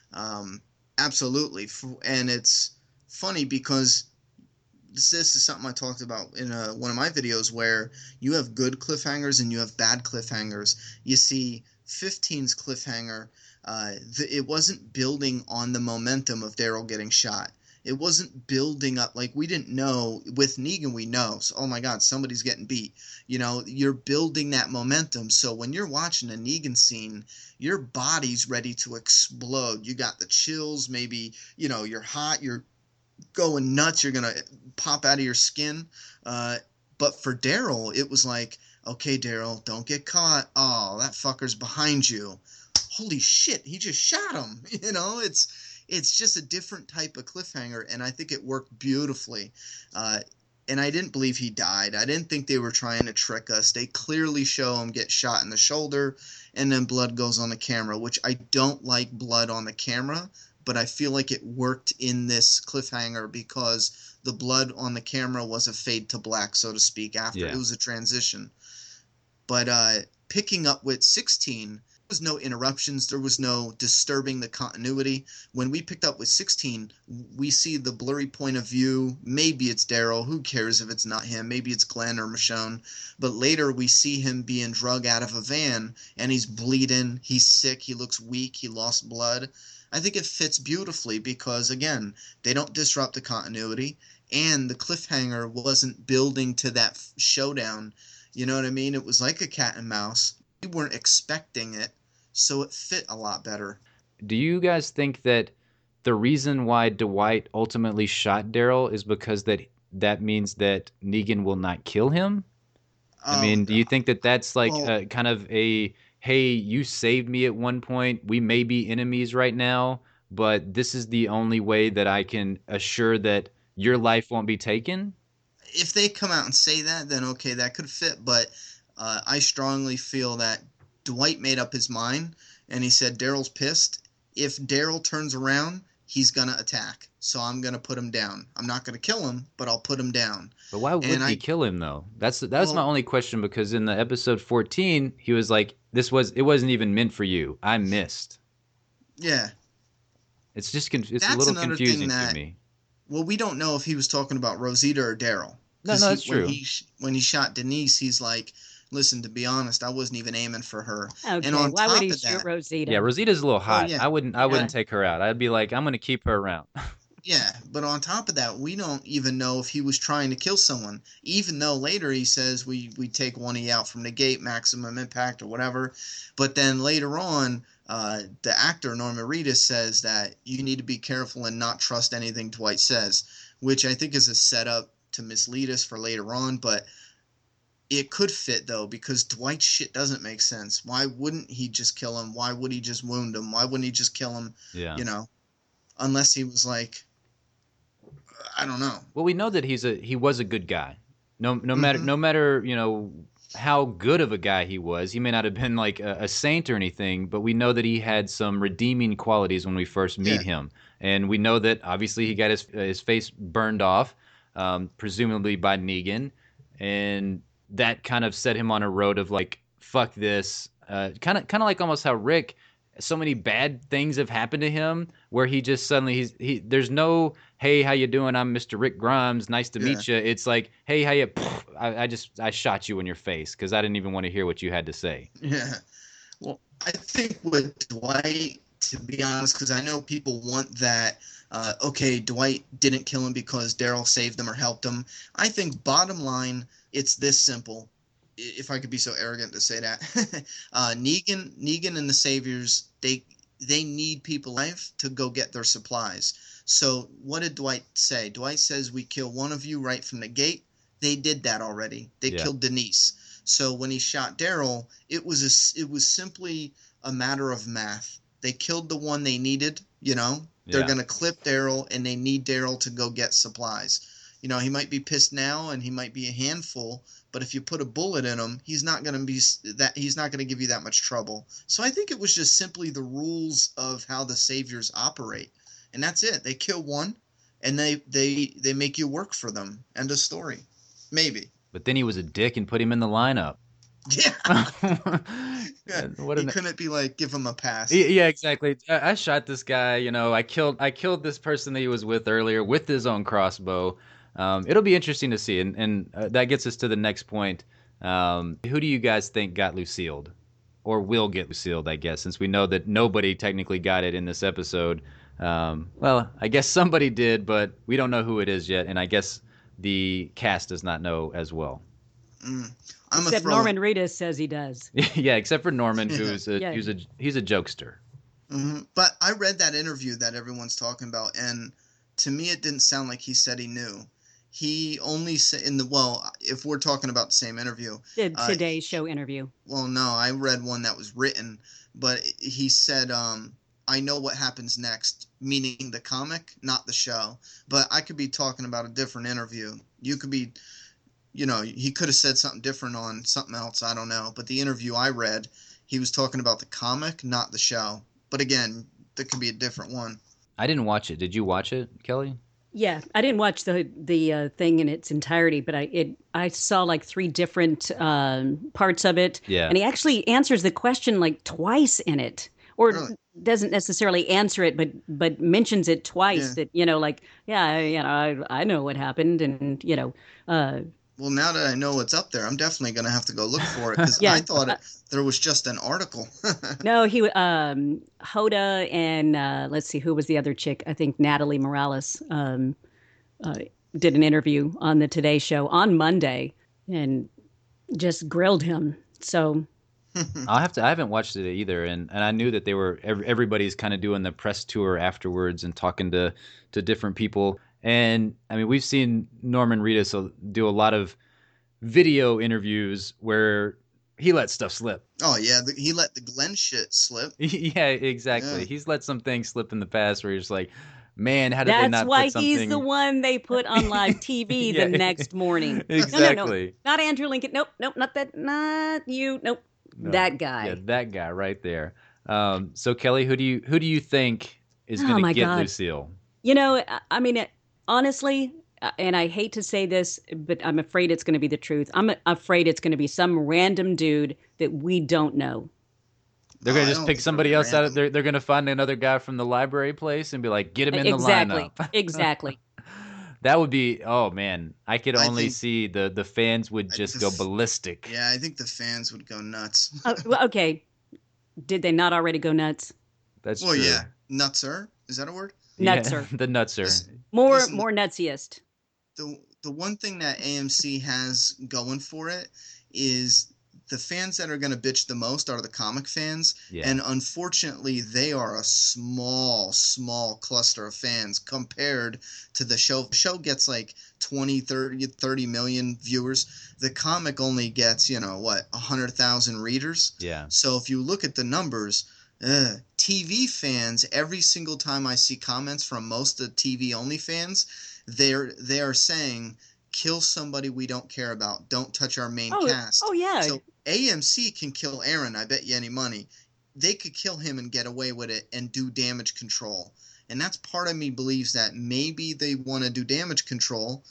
absolutely. And it's funny because this is something I talked about in one of my videos, where you have good cliffhangers and you have bad cliffhangers. You see 15's cliffhanger, it wasn't building on the momentum of Daryl getting shot. It wasn't building up. Like, we didn't know. With Negan, we know. So, oh my God, somebody's getting beat. You're building that momentum. So when you're watching a Negan scene, your body's ready to explode. You got the chills. Maybe, you're hot. You're going nuts. You're going to pop out of your skin. But for Daryl, it was like, okay, Daryl, don't get caught. Oh, that fucker's behind you. Holy shit, he just shot him. It's just a different type of cliffhanger, and I think it worked beautifully. And I didn't believe he died. I didn't think they were trying to trick us. They clearly show him get shot in the shoulder, and then blood goes on the camera, which I don't like blood on the camera, but I feel like it worked in this cliffhanger because the blood on the camera was a fade to black, so to speak, after. Yeah. It was a transition. But picking up with 16, was no interruptions. There was no disturbing the continuity. When we picked up with 16, we see the blurry point of view. Maybe it's Daryl. Who cares if it's not him? Maybe it's Glenn or Michonne. But later we see him being drug out of a van, and he's bleeding. He's sick. He looks weak. He lost blood. I think it fits beautifully because, again, they don't disrupt the continuity, and the cliffhanger wasn't building to that showdown. You know what I mean? It was like a cat and mouse. We weren't expecting it, so it fit a lot better. Do you guys think that the reason why Dwight ultimately shot Daryl is because that means that Negan will not kill him? I mean, do you think that that's like kind of a, hey, you saved me at one point. We may be enemies right now, but this is the only way that I can assure that your life won't be taken? If they come out and say that, then okay, that could fit. But I strongly feel that Dwight made up his mind, and he said Daryl's pissed. If Daryl turns around, he's going to attack. So I'm going to put him down. I'm not going to kill him, but I'll put him down. But why would he kill him, though? That's my only question, because in the episode 14, he was like, it wasn't even meant for you. I missed. Yeah. It's just it's a little confusing to me. Well, we don't know if he was talking about Rosita or Daryl. No, that's true. When he shot Denise, he's like, listen, to be honest, I wasn't even aiming for her. Okay, and on why top would he of that, shoot Rosita? Yeah, Rosita's a little hot. yeah. I wouldn't take her out. I'd be like, I'm going to keep her around. Yeah, but on top of that, we don't even know if he was trying to kill someone, even though later he says we take one of you out from the gate, maximum impact or whatever. But then later on, the actor Norman Reedus says that you need to be careful and not trust anything Dwight says, which I think is a setup to mislead us for later on, but it could fit though, because Dwight's shit doesn't make sense. Why wouldn't he just kill him? Why would he just wound him? Why wouldn't he just kill him? Yeah. You know, unless he was like, I don't know. Well, we know that he was a good guy. No Mm-hmm. matter how good of a guy he was. He may not have been like a saint or anything, but we know that he had some redeeming qualities when we first meet Yeah. him, and we know that obviously he got his face burned off, presumably by Negan, and that kind of set him on a road of like fuck this, kind of like almost how Rick. So many bad things have happened to him where he just suddenly he there's no hey, how you doing? I'm Mr. Rick Grimes. Nice to Yeah. meet you. It's like, hey, how you? I shot you in your face because I didn't even want to hear what you had to say. Yeah. Well, I think with Dwight, to be honest, because I know people want that. Okay, Dwight didn't kill him because Daryl saved him or helped him. I think bottom line, it's this simple. If I could be so arrogant to say that, Negan and the Saviors, they need people alive to go get their supplies. So what did Dwight say? Dwight says we kill one of you right from the gate. They did that already. They Yeah. killed Denise. So when he shot Daryl, it was simply a matter of math. They killed the one they needed. They're Yeah. gonna clip Daryl, and they need Daryl to go get supplies. He might be pissed now, and he might be a handful, but if you put a bullet in him, he's not going to give you that much trouble. So I think it was just simply the rules of how the Saviors operate, and that's it. They kill one, and they make you work for them. End of story. Maybe. But then he was a dick and put him in the lineup. Yeah. What He an couldn't be like, give him a pass. Yeah, exactly. I shot this guy. I killed this person that he was with earlier with his own crossbow. It'll be interesting to see, and that gets us to the next point. Who do you guys think got Lucille, or will get Lucille? I guess since we know that nobody technically got it in this episode. Well, I guess somebody did, but we don't know who it is yet, and I guess the cast does not know as well. Mm. I'm a Except throw. Norman Reedus says he does. Yeah, except for Norman, Yeah. who's Yeah. he's a jokester. But I read that interview that everyone's talking about, and to me, it didn't sound like he said he knew. He only said if we're talking about the same interview, The Today Show interview. well, no, I read one that was written, but he said, I know what happens next, meaning the comic, not the show. But I could be talking about a different interview. You could be, he could have said something different on something else. I don't know. But the interview I read, he was talking about the comic, not the show. But again, that could be a different one. I didn't watch it. Did you watch it, Kelly? Yeah, I didn't watch the thing in its entirety, but I saw like 3 different parts of it. Yeah. And he actually answers the question like twice in it, or Really? doesn't necessarily answer it, but mentions it twice. Yeah. That I know what happened, and Well, now that I know what's up there, I'm definitely going to have to go look for it, because Yeah. I thought there was just an article. no, he Hoda and let's see, who was the other chick? I think Natalie Morales did an interview on the Today Show on Monday and just grilled him. So I haven't watched it either, and I knew that they were everybody's kind of doing the press tour afterwards and talking to different people. And I mean, we've seen Norman Reedus do a lot of video interviews where he lets stuff slip. Oh, yeah, he let the Glenn shit slip. Yeah, exactly. Yeah. He's let some things slip in the past where you're just like, man, how did they that's not why put something? he's the one they put on live TV Yeah. the next morning. Exactly. No, not Andrew Lincoln. Nope, not that. Not you. Nope, No. that guy. Yeah, that guy right there. So Kelly, who do you think is Oh, going to my get God. Lucille? I mean, honestly, and I hate to say this, but I'm afraid it's going to be the truth. I'm afraid it's going to be some random dude that we don't know. They're Oh, going I to just don't pick think somebody it'll be else out of random. they're going to find another guy from the library place and be like, get him in Exactly. the lineup. Exactly. That would be, oh man, I could I only think- see the fans would I just think go the f- ballistic. Yeah, I think the fans would go nuts. Well, okay. Did they not already go nuts? That's Well, true. yeah. Nutser? Is that a word? Yeah, Nutser. the nutser. Listen, More Listen. nutsiest. The one thing that AMC has going for it is the fans that are going to bitch the most are the comic fans. Yeah. And unfortunately, they are a small cluster of fans compared to the show. The show gets like 20, 30 million viewers. The comic only gets, 100,000 readers. Yeah. So if you look at the numbers, TV fans, every single time I see comments from most of the TV only fans, they are saying, kill somebody we don't care about. Don't touch our main cast. Oh, yeah. So AMC can kill Aaron, I bet you any money. They could kill him and get away with it and do damage control. And that's part of me believes that maybe they want to do damage control,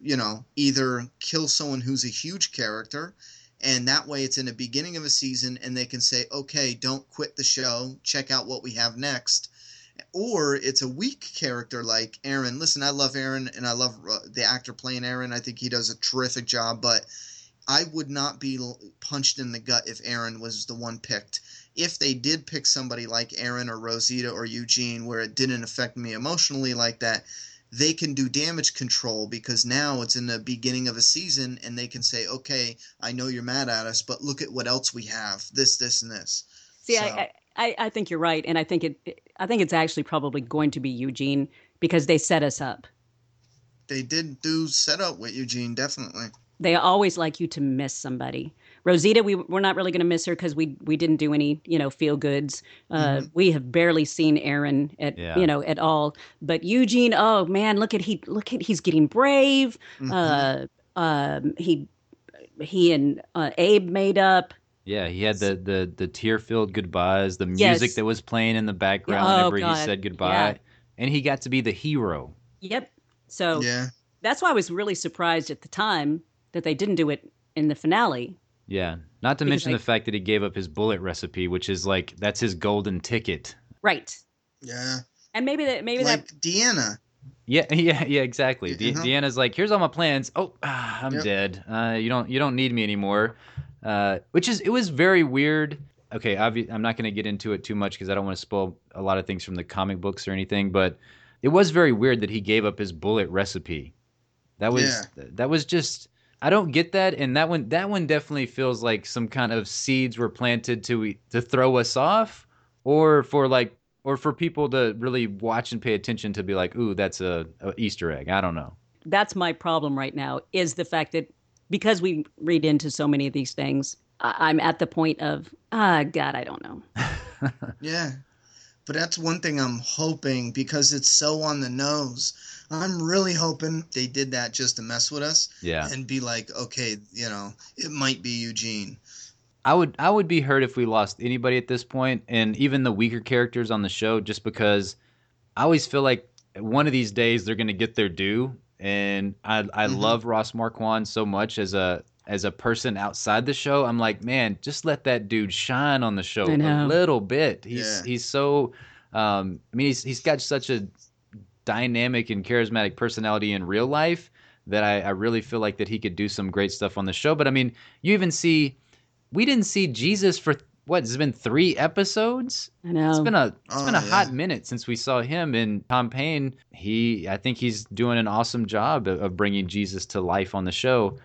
either kill someone who's a huge character, and that way it's in the beginning of a season and they can say, okay, don't quit the show. Check out what we have next. Or it's a weak character like Aaron. Listen, I love Aaron, and I love the actor playing Aaron. I think he does a terrific job, but I would not be punched in the gut if Aaron was the one picked. If they did pick somebody like Aaron or Rosita or Eugene where it didn't affect me emotionally like that, they can do damage control because now it's in the beginning of a season and they can say, okay, I know you're mad at us, but look at what else we have, this, and this. See, so. I think you're right, and I think it's actually probably going to be Eugene because they set us up. They did do set up with Eugene, definitely. They always like you to miss somebody. Rosita, we're not really going to miss her because we didn't do any feel goods. We have barely seen Aaron at all. But Eugene, oh man, look at he's getting brave. Mm-hmm. He and Abe made up. Yeah, he had the tear-filled goodbyes, the music that was playing in the background whenever he said goodbye, and he got to be the hero. Yep. So that's why I was really surprised at the time that they didn't do it in the finale. Yeah, not to mention the fact that he gave up his bullet recipe, which is like that's his golden ticket. Right. Yeah. And maybe like Deanna. Yeah, exactly. Deanna's like, here's all my plans. Oh, I'm dead. You don't need me anymore. It was very weird. Okay, I'm not going to get into it too much because I don't want to spoil a lot of things from the comic books or anything, but it was very weird that he gave up his bullet recipe. That was just, I don't get that, and that one definitely feels like some kind of seeds were planted to throw us off, or for people to really watch and pay attention to be like, ooh, that's a Easter egg. I don't know. That's my problem right now is the fact that because we read into so many of these things, I'm at the point of, God, I don't know. Yeah. But that's one thing I'm hoping because it's so on the nose. I'm really hoping they did that just to mess with us. Yeah. And be like, okay, it might be Eugene. I would be hurt if we lost anybody at this point, and even the weaker characters on the show, just because I always feel like one of these days they're going to get their due. And I love Ross Marquand so much as a person outside the show. I'm like, man, just let that dude shine on the show a little bit. He's so, he's got such a dynamic and charismatic personality in real life that I really feel like that he could do some great stuff on the show. But I mean, you even we didn't see Jesus for what? It's been 3 episodes. I know. It's been a hot minute since we saw him. And Tom Payne, I think he's doing an awesome job of bringing Jesus to life on the show.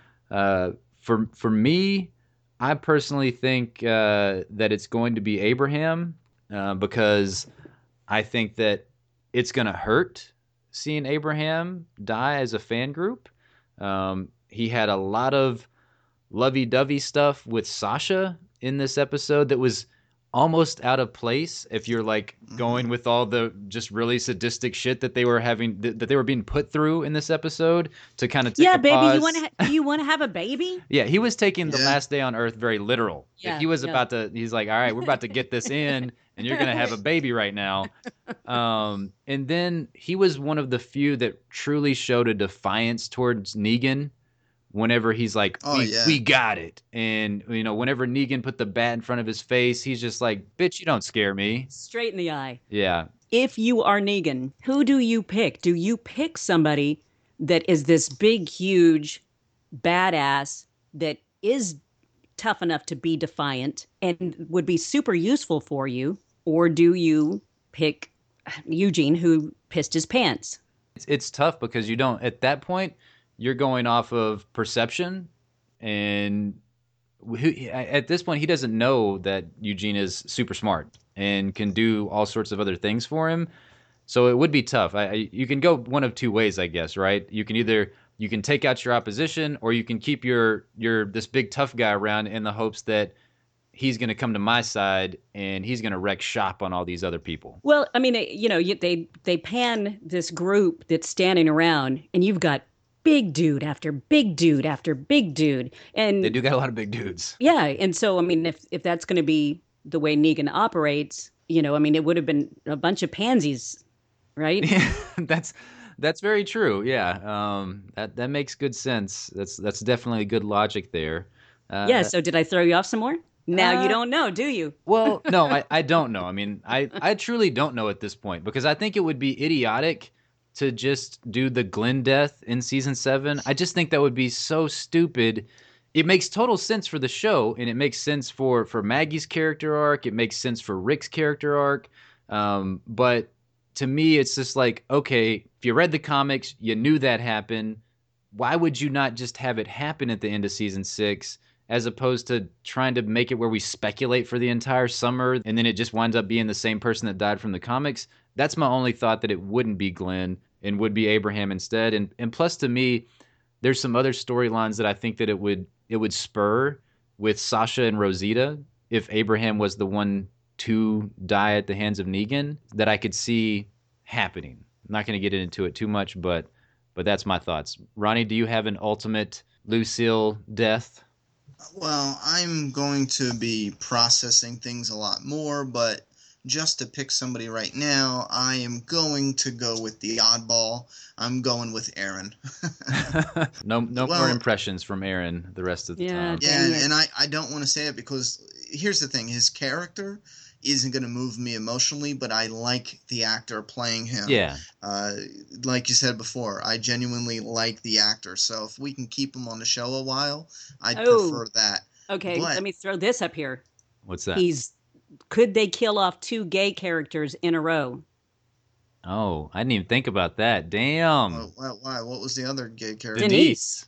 For me, I personally think that it's going to be Abraham because I think that it's going to hurt seeing Abraham die as a fan group. He had a lot of lovey-dovey stuff with Sasha in this episode that was almost out of place if you're like going with all the just really sadistic shit that they were having that they were being put through in this episode to kind of take a baby pause. You want to have a baby? Yeah, he was taking the last day on Earth very literal. Yeah, he was about to, he's like, all right, we're about to get this in and you're going to have a baby right now. And then he was one of the few that truly showed a defiance towards Negan whenever he's like, we got it. And, whenever Negan put the bat in front of his face, he's just like, bitch, you don't scare me. Straight in the eye. Yeah. If you are Negan, who do you pick? Do you pick somebody that is this big, huge badass that is tough enough to be defiant and would be super useful for you? Or do you pick Eugene, who pissed his pants? It's tough because you don't, at that point, you're going off of perception, and at this point, he doesn't know that Eugene is super smart and can do all sorts of other things for him. So it would be tough. You can go one of two ways, I guess, right? You can take out your opposition, or you can keep your this big tough guy around in the hopes that he's going to come to my side and he's going to wreck shop on all these other people. Well, I mean, they pan this group that's standing around, and you've got big dude after big dude after big dude, and They do got a lot of big dudes. yeah, and so I mean, if that's going to be the way Negan operates, I mean, it would have been a bunch of pansies, right? That's very true. Yeah, that makes good sense. That's definitely good logic there. Yeah. So did I throw you off some more? Now you uh, don't know, do you? Well, no, I don't know. I mean, I truly don't know at this point because I think it would be idiotic to just do the Glenn death in season 7. I just think that would be so stupid. It makes total sense for the show, and it makes sense for Maggie's character arc. It makes sense for Rick's character arc. But to me, it's just like, okay, if you read the comics, you knew that happened. Why would you not just have it happen at the end of season 6? As opposed to trying to make it where we speculate for the entire summer and then it just winds up being the same person that died from the comics. That's my only thought, that it wouldn't be Glenn and would be Abraham instead. And plus, to me, there's some other storylines that I think that it would spur with Sasha and Rosita if Abraham was the one to die at the hands of Negan, that I could see happening. I'm not going to get into it too much, but that's my thoughts. Ronnie, do you have an ultimate Lucille death? Well, I'm going to be processing things a lot more, but just to pick somebody right now, I am going to go with the oddball. I'm going with Aaron. No Well, more impressions from Aaron the rest of the Yeah, time. Yeah, Dang it. and I don't want to say it because here's the thing: his character isn't going to move me emotionally, but I like the actor playing him. Yeah. Like you said before, I genuinely like the actor. So if we can keep him on the show a while, I'd Oh. prefer that. Okay, But let me throw this up here. What's that? Could they kill off 2 gay characters in a row? Oh, I didn't even think about that. Damn. why? What was the other gay character? Denise.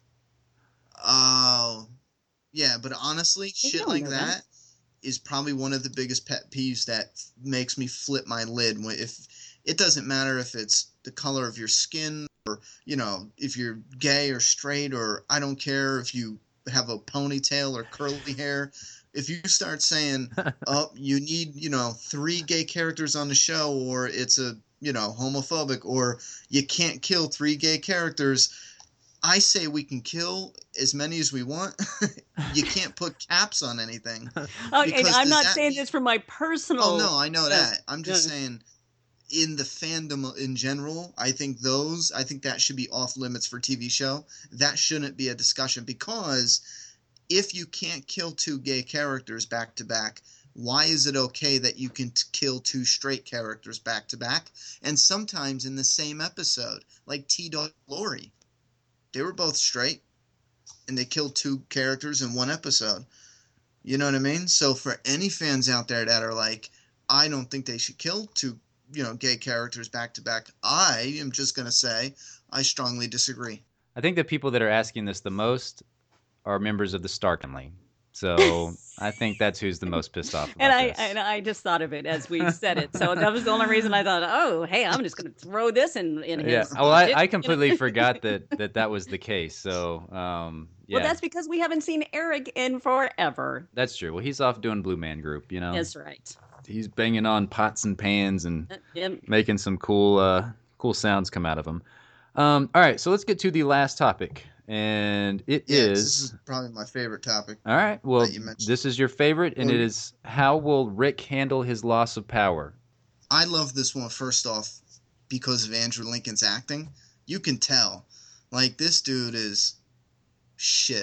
Oh, yeah. But honestly, You shit don't like know that is probably one of the biggest pet peeves that makes me flip my lid. If it doesn't matter if it's the color of your skin, or if you're gay or straight, or I don't care if you have a ponytail or curly hair. If you start saying, "Oh, you need 3 gay characters on the show," or it's a homophobic, or you can't kill 3 gay characters, I say we can kill as many as we want. You can't put caps on anything. Okay, Because I'm does not that saying mean- this from my personal. Oh no, I know that. I'm just Yeah. saying, in the fandom in general, I think that should be off limits for TV show. That shouldn't be a discussion, because if you can't kill 2 gay characters back to back, why is it okay that you can kill 2 straight characters back to back, and sometimes in the same episode, like T-Dog Lori? They were both straight, and they killed 2 characters in one episode. You know what I mean? So for any fans out there that are like, I don't think they should kill 2, gay characters back to back, I am just going to say I strongly disagree. I think the people that are asking this the most are members of the Stark family. So I think that's who's the most pissed off about And this. I just thought of it as we said it, so that was the only reason I thought, oh, hey, I'm just going to throw this in Yeah. his. Well, I completely forgot that was the case. So, yeah. Well, that's because we haven't seen Eric in forever. That's true. Well, he's off doing Blue Man Group, That's right. He's banging on pots and pans and Yep. making some cool sounds come out of them. All right, so let's get to the last topic, and it Yeah, is. this is probably my favorite topic. All right, well, that you mentioned. this is your favorite, and it is, how will Rick handle his loss of power? I love this one, first off, because of Andrew Lincoln's acting. You can tell, like, this dude is shit.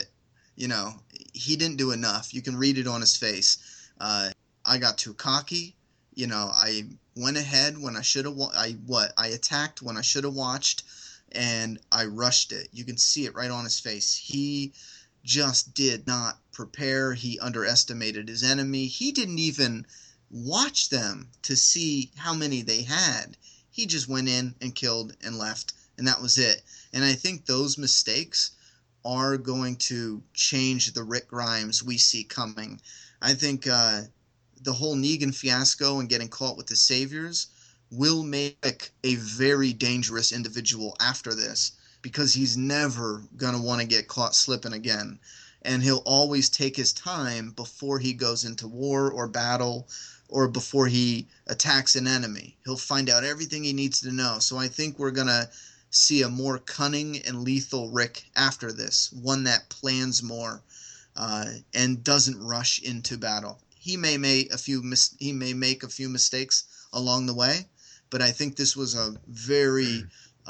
He didn't do enough. You can read it on his face. I got too cocky. I went ahead when I should have. I attacked when I should have watched, and I rushed it. You can see it right on his face. He just did not prepare. He underestimated his enemy. He didn't even watch them to see how many they had. He just went in and killed and left, and that was it. And I think those mistakes are going to change the Rick Grimes we see coming. I think the whole Negan fiasco and getting caught with the Saviors will make a very dangerous individual after this, because he's never going to want to get caught slipping again. And he'll always take his time before he goes into war or battle or before he attacks an enemy. He'll find out everything he needs to know. So I think we're going to see a more cunning and lethal Rick after this, one that plans more and doesn't rush into battle. He may make a few mistakes along the way, but I think this was a very,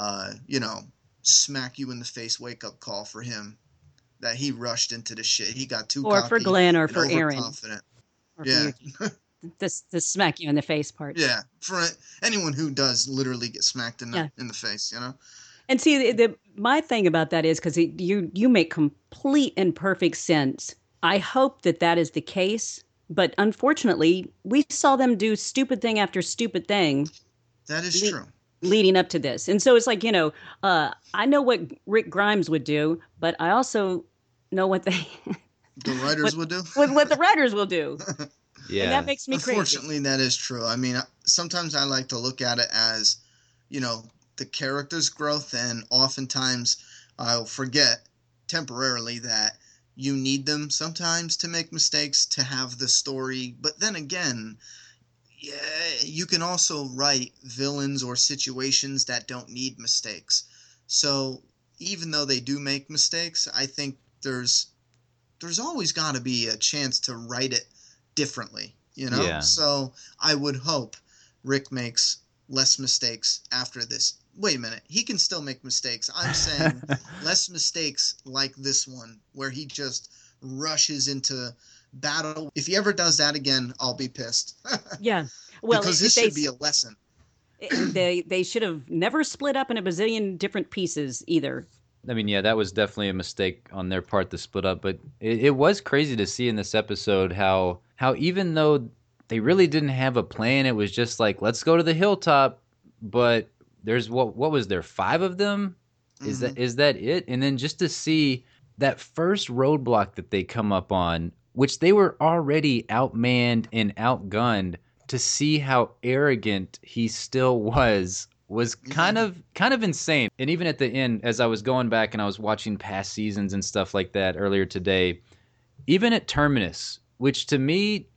smack you in the face wake up call for him, that he rushed into the shit. He got too cocky, or for Glenn, or and for Aaron, overconfident. or Yeah. the smack you in the face part. Yeah, for anyone who does literally get smacked in the face, And see, my thing about that is, because you make complete and perfect sense. I hope that is the case, but unfortunately, we saw them do stupid thing after stupid thing. That is true. Leading up to this. And so it's like, I know what Rick Grimes would do, but I also know what the writers would do. What the writers will do. Yeah. And that makes me Unfortunately, crazy. that is true. I mean, sometimes I like to look at it as, the character's growth, and oftentimes I'll forget temporarily that you need them sometimes to make mistakes to have the story. But then again, yeah, you can also write villains or situations that don't need mistakes. So even though they do make mistakes, I think there's always got to be a chance to write it differently, Yeah. So I would hope Rick makes less mistakes after this. Wait a minute, he can still make mistakes. I'm saying less mistakes like this one, where he just rushes into battle. If he ever does that again, I'll be pissed. Yeah. Well, because this should be a lesson. They should have never split up in a bazillion different pieces either. I mean, yeah, that was definitely a mistake on their part to split up, but it was crazy to see in this episode how even though they really didn't have a plan, it was just like, let's go to the hilltop, but there's what was there, 5 of them? Is that it? And then just to see that first roadblock that they come up on, which they were already outmanned and outgunned, to see how arrogant he still was kind of insane. And even at the end, as I was going back and I was watching past seasons and stuff like that earlier today, even at Terminus, which to me,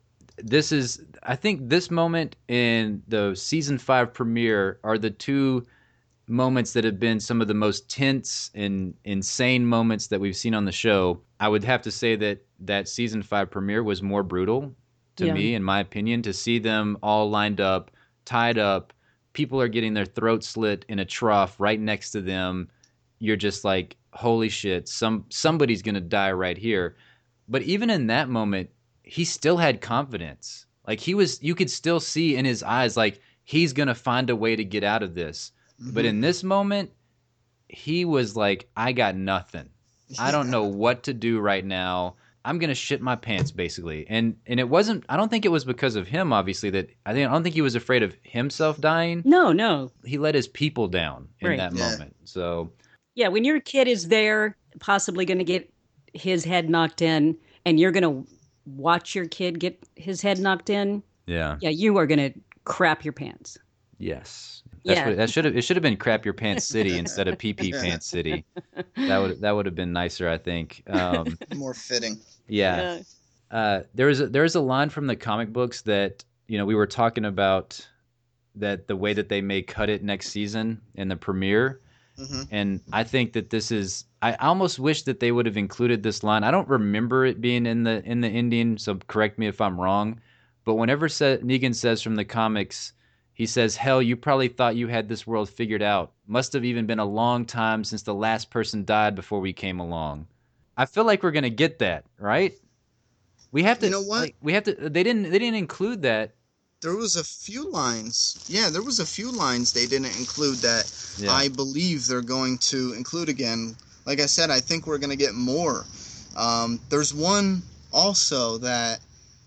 I think this moment in the season 5 premiere are the 2 moments that have been some of the most tense and insane moments that we've seen on the show. I would have to say that season 5 premiere was more brutal to me, in my opinion, to see them all lined up, tied up. People are getting their throat slit in a trough right next to them. You're just like, holy shit, somebody's going to die right here. But even in that moment, he still had confidence. Like you could still see in his eyes, like he's going to find a way to get out of this. Mm-hmm. But in this moment, he was like, I got nothing. I don't know what to do right now. I'm going to shit my pants, basically. And it wasn't, I don't think it was because of him, obviously, I don't think he was afraid of himself dying. No. He let his people down in that moment. So. Yeah, when your kid is there, possibly going to get his head knocked in, and you're going to watch your kid get his head knocked in. Yeah, you are going to crap your pants. Yes. It should have been Crap Your Pants City instead of Pee Pee Pants City. That would have been nicer, I think. More fitting. Yeah. There is a line from the comic books that we were talking about, that the way that they may cut it next season in the premiere, and I think that this is. I almost wish that they would have included this line. I don't remember it being in the ending, so correct me if I'm wrong. But whenever Negan says from the comics. He says, hell, you probably thought you had this world figured out. Must have even been a long time since the last person died before we came along. I feel like we're going to get that, right? We have to. You know what? They didn't include that. There was a few lines. Yeah, there was a few lines they didn't include that I believe they're going to include again. Like I said, I think we're going to get more. There's one also that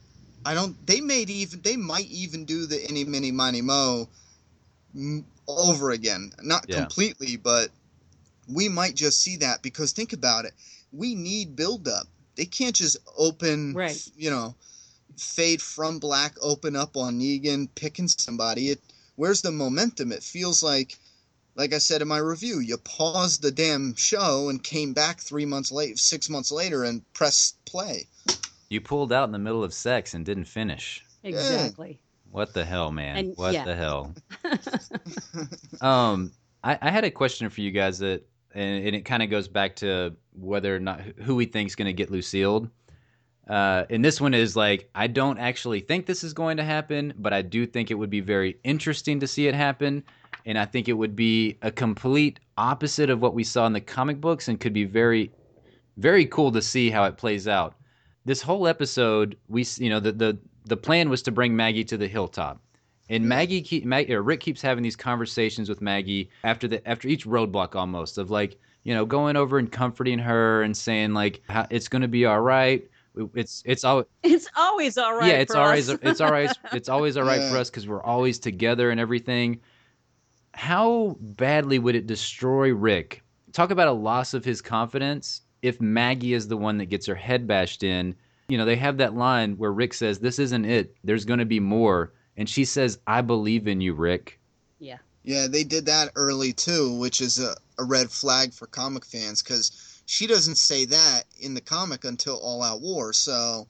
they might even do the Inny Mini Miny Mo over again. Not completely, but we might just see that, because think about it. We need build-up. They can't just open, Right. fade from black, open up on Negan, picking somebody. Where's the momentum? It feels like I said in my review, you paused the damn show and came back 3 months late, 6 months later, and pressed play. You pulled out in the middle of sex and didn't finish. Exactly. What the hell, man? And what the hell? I had a question for you guys and it kind of goes back to whether or not who we think is going to get Lucille. And this one is like, I don't actually think this is going to happen, but I do think it would be very interesting to see it happen. And I think it would be a complete opposite of what we saw in the comic books, and could be very, very cool to see how it plays out. This whole episode, the plan was to bring Maggie to the hilltop. And Rick keeps having these conversations with Maggie after each roadblock, almost, of like, going over and comforting her and saying like, it's going to be all right. It's always all right. Yeah, it's for always us. it's all right. It's always all right for us because we're always together and everything. How badly would it destroy Rick? Talk about a loss of his confidence if Maggie is the one that gets her head bashed in. They have that line where Rick says, "This isn't it. There's going to be more." And she says, "I believe in you, Rick." Yeah. Yeah, they did that early too, which is a red flag for comic fans, because she doesn't say that in the comic until All Out War. So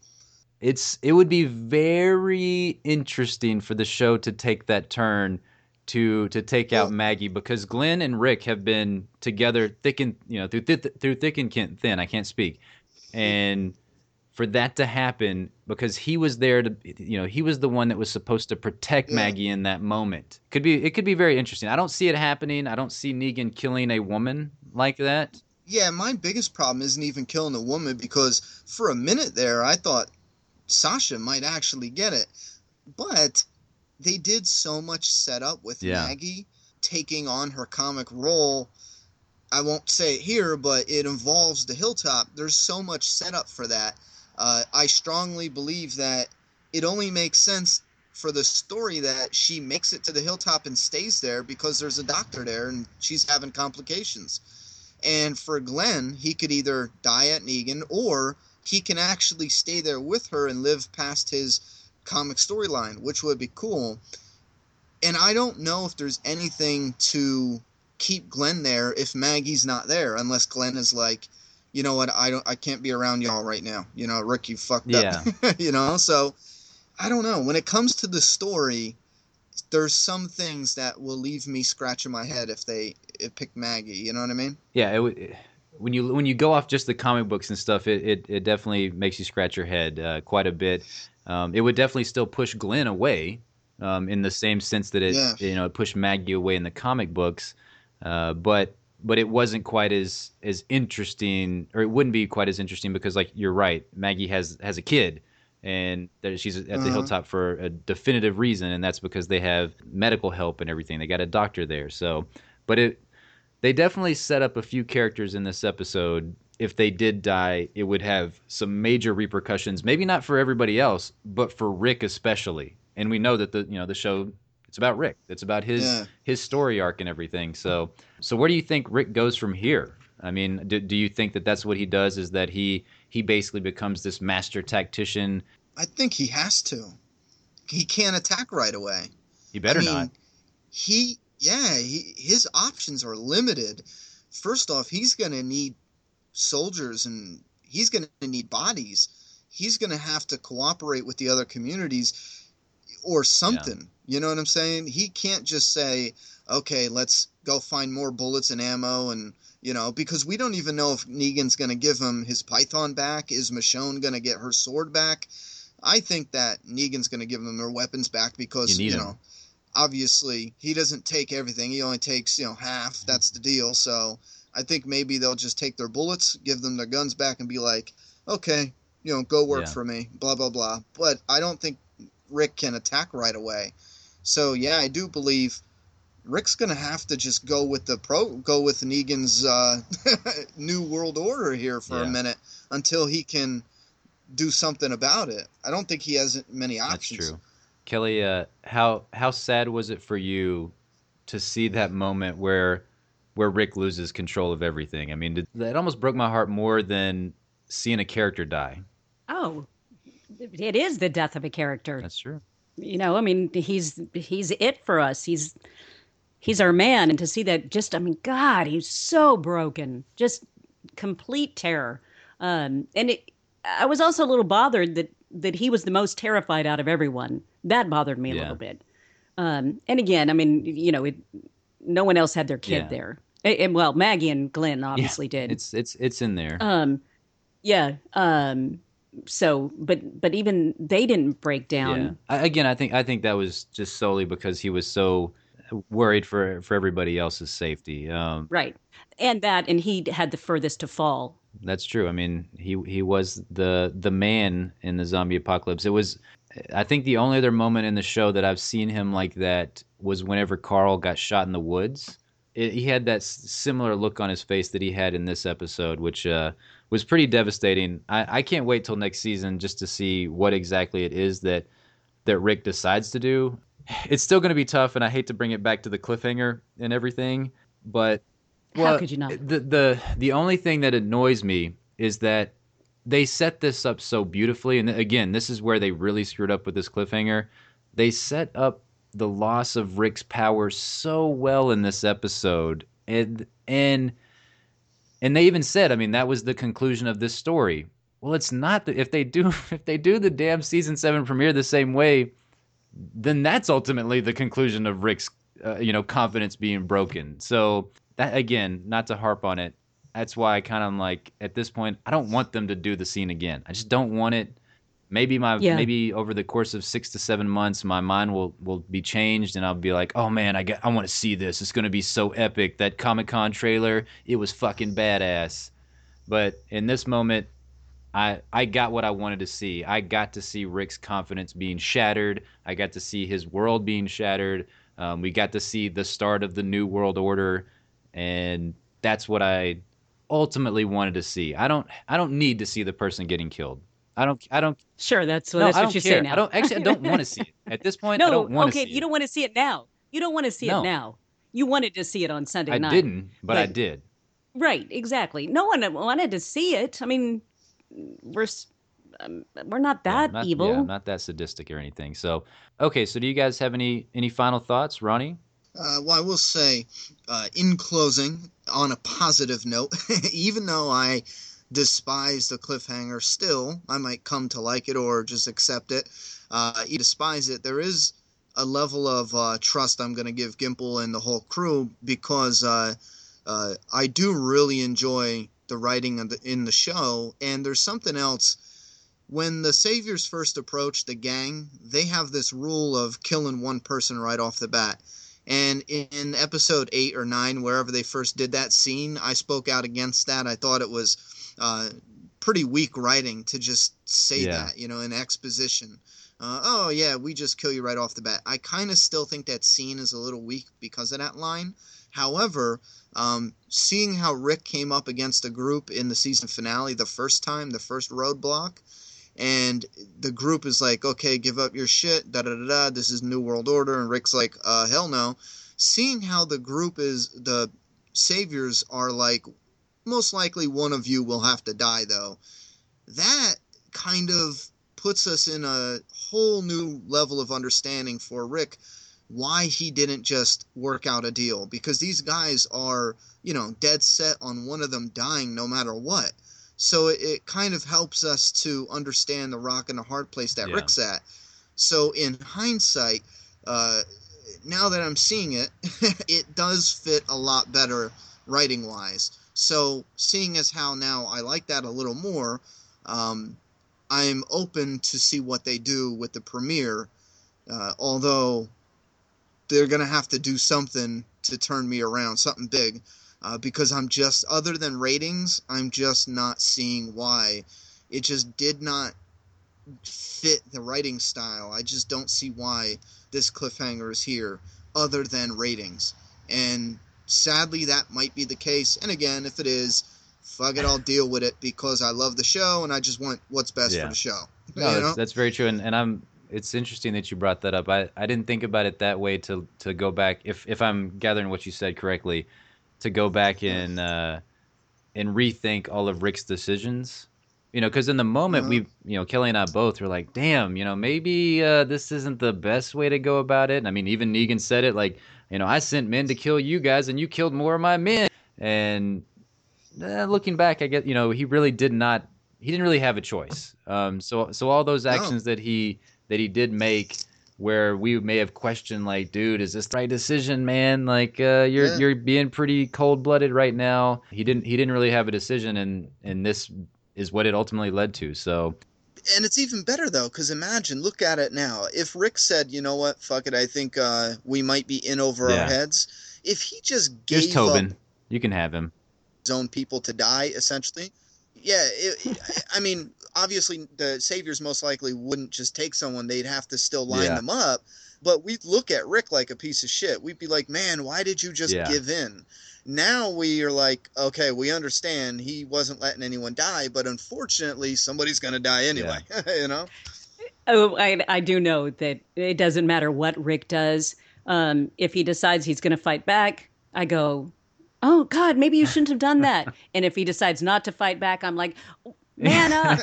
it would be very interesting for the show to take that turn to take out Maggie, because Glenn and Rick have been together thick and through thick and thin. I can't speak. And for that to happen, because he was there to, he was the one that was supposed to protect Maggie in that moment. It could be very interesting. I don't see it happening. I don't see Negan killing a woman like that. Yeah, my biggest problem isn't even killing the woman, because for a minute there, I thought Sasha might actually get it. But they did so much setup with Maggie taking on her comic role. I won't say it here, but it involves the hilltop. There's so much setup for that. I strongly believe that it only makes sense for the story that she makes it to the hilltop and stays there because there's a doctor there and she's having complications. And for Glenn, he could either die at Negan, or he can actually stay there with her and live past his comic storyline, which would be cool. And I don't know if there's anything to keep Glenn there if Maggie's not there, unless Glenn is like, you know what, I can't be around y'all right now. Rick, you fucked up. So I don't know. When it comes to the story, there's some things that will leave me scratching my head if they pick Maggie. You know what I mean? Yeah. When you go off just the comic books and stuff, it definitely makes you scratch your head quite a bit. It would definitely still push Glenn away, in the same sense that it pushed Maggie away in the comic books, but it wasn't quite as interesting, or it wouldn't be quite as interesting, because, like, you're right, Maggie has a kid, and she's at the hilltop for a definitive reason, and that's because they have medical help and everything. They got a doctor there. So, but they definitely set up a few characters in this episode. If they did die, it would have some major repercussions. Maybe not for everybody else, but for Rick especially. And we know that the show, it's about Rick. It's about his story arc and everything. So where do you think Rick goes from here? I mean, do you think that that's what he does? Is that he basically becomes this master tactician? I think he has to. He can't attack right away. He better not. His options are limited. First off, he's going to need soldiers, and he's going to need bodies. He's going to have to cooperate with the other communities or something. You know what I'm saying? He can't just say, okay, let's go find more bullets and ammo, and because we don't even know if Negan's going to give him his python back. Is Michonne going to get her sword back? I think that Negan's going to give them their weapons back, because obviously he doesn't take everything. He only takes half. That's the deal. So I think maybe they'll just take their bullets, give them their guns back, and be like, okay, go work for me, blah, blah, blah. But I don't think Rick can attack right away. So, yeah, I do believe Rick's going to have to just go with Negan's New World Order here for a minute until he can do something about it. I don't think he has many options. That's true. Kelly, how sad was it for you to see that moment where where Rick loses control of everything. I mean, that almost broke my heart more than seeing a character die. Oh, it is the death of a character. That's true. You know, I mean, he's it for us. He's our man, and to see that, just, I mean, God, he's so broken, just complete terror. I was also a little bothered that he was the most terrified out of everyone. That bothered me a little bit. And again, I mean, you know, no one else had their kid there. And, well, Maggie and Glenn obviously did. It's in there. Yeah. So, but even they didn't break down. Yeah. Again, I think that was just solely because he was so worried for everybody else's safety. Right. And he had the furthest to fall. That's true. I mean, he was the man in the zombie apocalypse. It was, I think, the only other moment in the show that I've seen him like that was whenever Carl got shot in the woods. He had that similar look on his face that he had in this episode, which was pretty devastating. I can't wait till next season just to see what exactly it is that Rick decides to do. It's still going to be tough, and I hate to bring it back to the cliffhanger and everything, but how could you not? The only thing that annoys me is that they set this up so beautifully, and again, this is where they really screwed up with this cliffhanger. They set up the loss of Rick's power so well in this episode, and they even said, I mean, that was the conclusion of this story. Well, it's not. If they do the damn season 7 premiere the same way, then that's ultimately the conclusion of Rick's confidence being broken. So that, again, not to harp on it, that's why I kind of like, at this point, I don't want them to do the scene again. I just don't want it. Maybe over the course of 6 to 7 months, my mind will be changed, and I'll be like, oh man, I want to see this. It's going to be so epic. That Comic-Con trailer, it was fucking badass. But in this moment, I got what I wanted to see. I got to see Rick's confidence being shattered. I got to see his world being shattered. We got to see the start of the New World Order, and that's what I ultimately wanted to see. I don't need to see the person getting killed. I don't. Sure, that's no, what you say now. I don't want to see it at this point. No, I don't want to see you don't want to see it now. You don't want to see it now. You wanted to see it on Sunday night. I didn't, but I did. Right, exactly. No one wanted to see it. I mean, we're not that evil. Yeah, not that sadistic or anything. So, okay. So, do you guys have any final thoughts, Ronnie? Well, I will say, in closing, on a positive note, even though I despise the cliffhanger, still I might come to like it or just accept it. You despise it. There is a level of trust I'm going to give Gimple and the whole crew, because I do really enjoy the writing in the show. And there's something else. When the Saviors first approach the gang, they have this rule of killing one person right off the bat. And in episode 8 or 9, wherever they first did that scene, I spoke out against that. I thought it was pretty weak writing to just say that, in exposition. Oh, yeah, we just kill you right off the bat. I kind of still think that scene is a little weak because of that line. However, seeing how Rick came up against a group in the season finale the first time, the first roadblock, and the group is like, okay, give up your shit, da-da-da-da, this is New World Order, and Rick's like, hell no. Seeing how the group the Saviors are like, most likely one of you will have to die, though, that kind of puts us in a whole new level of understanding for Rick, why he didn't just work out a deal, because these guys are, dead set on one of them dying no matter what. So it kind of helps us to understand the rock and the hard place that Rick's at. So in hindsight, now that I'm seeing it, it does fit a lot better writing-wise. So seeing as how now I like that a little more, I'm open to see what they do with the premiere, although they're going to have to do something to turn me around, something big. Because I'm just, other than ratings, I'm just not seeing why. It just did not fit the writing style. I just don't see why this cliffhanger is here, other than ratings. And sadly, that might be the case. And again, if it is, fuck it, I'll deal with it, because I love the show and I just want what's best for the show. No, that's very true. And it's interesting that you brought that up. I didn't think about it that way to go back. If I'm gathering what you said correctly, to go back and rethink all of Rick's decisions. Because in the moment Kelly and I both were like, damn, maybe this isn't the best way to go about it. I mean, even Negan said it, like, I sent men to kill you guys and you killed more of my men. And looking back, I guess, he really did not, he didn't really have a choice. So all those actions that he did make, where we may have questioned, like, dude, is this the right decision, man? Like, you're being pretty cold blooded right now. He didn't really have a decision, and this is what it ultimately led to. So, and it's even better though, because imagine, look at it now. If Rick said, you know what, fuck it, I think we might be in over our heads. If he just gave here's Tobin, you can have him. His own people to die, essentially. Yeah, I mean, obviously the Saviors most likely wouldn't just take someone; they'd have to still line them up. But we'd look at Rick like a piece of shit. We'd be like, man, why did you just give in? Now we are like, okay, we understand he wasn't letting anyone die, but unfortunately, somebody's going to die anyway, Oh, I do know that it doesn't matter what Rick does. If he decides he's going to fight back, I go, oh, God, maybe you shouldn't have done that. And if he decides not to fight back, I'm like, man up.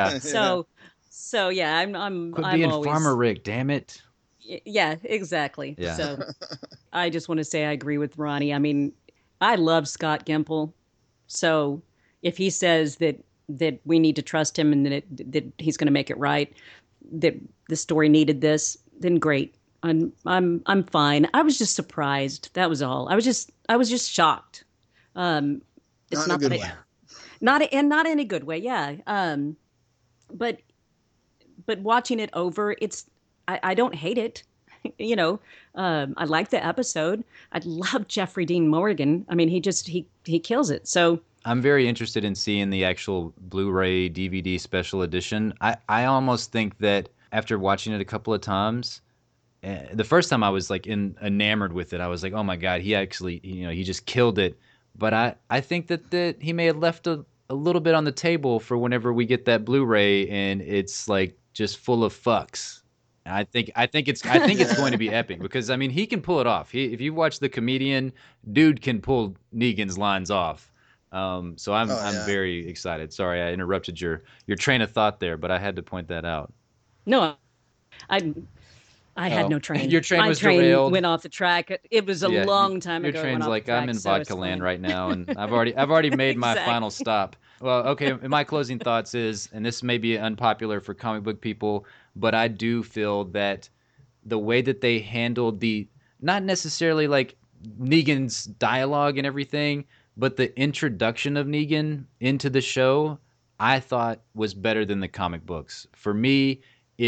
So yeah, I'm being always Farmer Rick, damn it. Yeah, exactly. Yeah. So I just want to say I agree with Ronnie. I mean, I love Scott Gimple. So if he says that we need to trust him and that he's going to make it right, that the story needed this, then great. I'm fine. I was just surprised. That was all. I was just shocked. It's not in a good way. Not in a good way. Yeah. But watching it over, I don't hate it. I like the episode. I love Jeffrey Dean Morgan. I mean, he kills it. So I'm very interested in seeing the actual Blu-ray DVD special edition. I almost think that after watching it a couple of times, the first time I was like enamored with it. I was like, oh my God, he actually, he just killed it. But I think that he may have left a little bit on the table for whenever we get that Blu-ray and it's like just full of fucks. I think it's going to be epic because I mean he can pull it off. If you watch The Comedian, dude can pull Negan's lines off. So I'm very excited. Sorry, I interrupted your train of thought there, but I had to point that out. No, I had no train. Your train was train derailed. Went off the track. It was a long time ago. Your train's like I'm in vodka land right now, and I've already made my Exactly. final stop. Well, okay. My closing thoughts is, and this may be unpopular for comic book people, but I do feel that the way that they handled not necessarily like Negan's dialogue and everything, but the introduction of Negan into the show, I thought was better than the comic books. For me,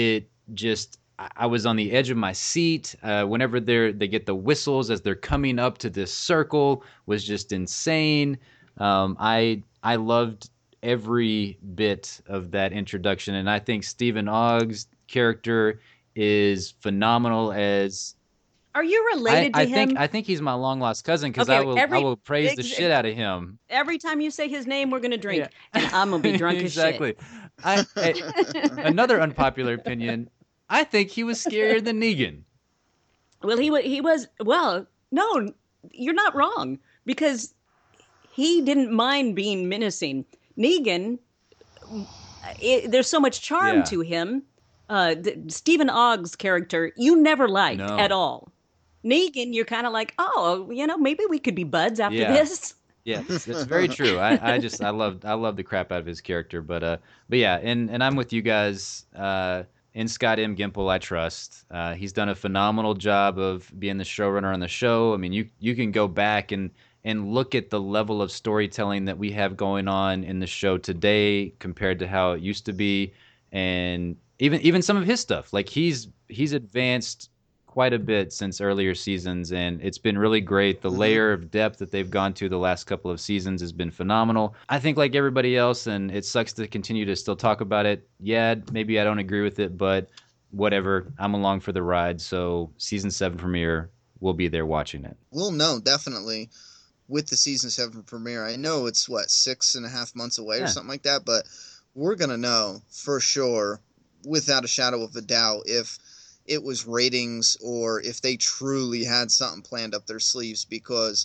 I was on the edge of my seat whenever they get the whistles as they're coming up to this circle was just insane. I loved every bit of that introduction, and I think Stephen Ogg's character is phenomenal as. Are you related to him? I think he's my long lost cousin because Okay, I will praise the shit out of him. Every time you say his name, we're gonna drink, and I'm gonna be drunk exactly. as shit. Exactly. Another unpopular opinion. I think he was scarier than Negan. Well, he was. Well, no, you're not wrong because he didn't mind being menacing. Negan, there's so much charm to him. Stephen Ogg's character, you never liked at all. Negan, you're kind of like, oh, maybe we could be buds after this. Yeah, that's very true. I love the crap out of his character, but yeah, and I'm with you guys. In Scott M. Gimple, I trust. He's done a phenomenal job of being the showrunner on the show. I mean, you can go back and look at the level of storytelling that we have going on in the show today compared to how it used to be, and even some of his stuff. Like he's advanced quite a bit since earlier seasons, and it's been really great. The layer of depth that they've gone to the last couple of seasons has been phenomenal. I think like everybody else, and it sucks to continue to still talk about it. Yeah, maybe I don't agree with it, but whatever. I'm along for the ride. So season 7 premiere, we'll be there watching it. We'll know, definitely, with the season 7 premiere. I know it's, 6.5 months away or something like that, but we're going to know for sure, without a shadow of a doubt, if it was ratings or if they truly had something planned up their sleeves, because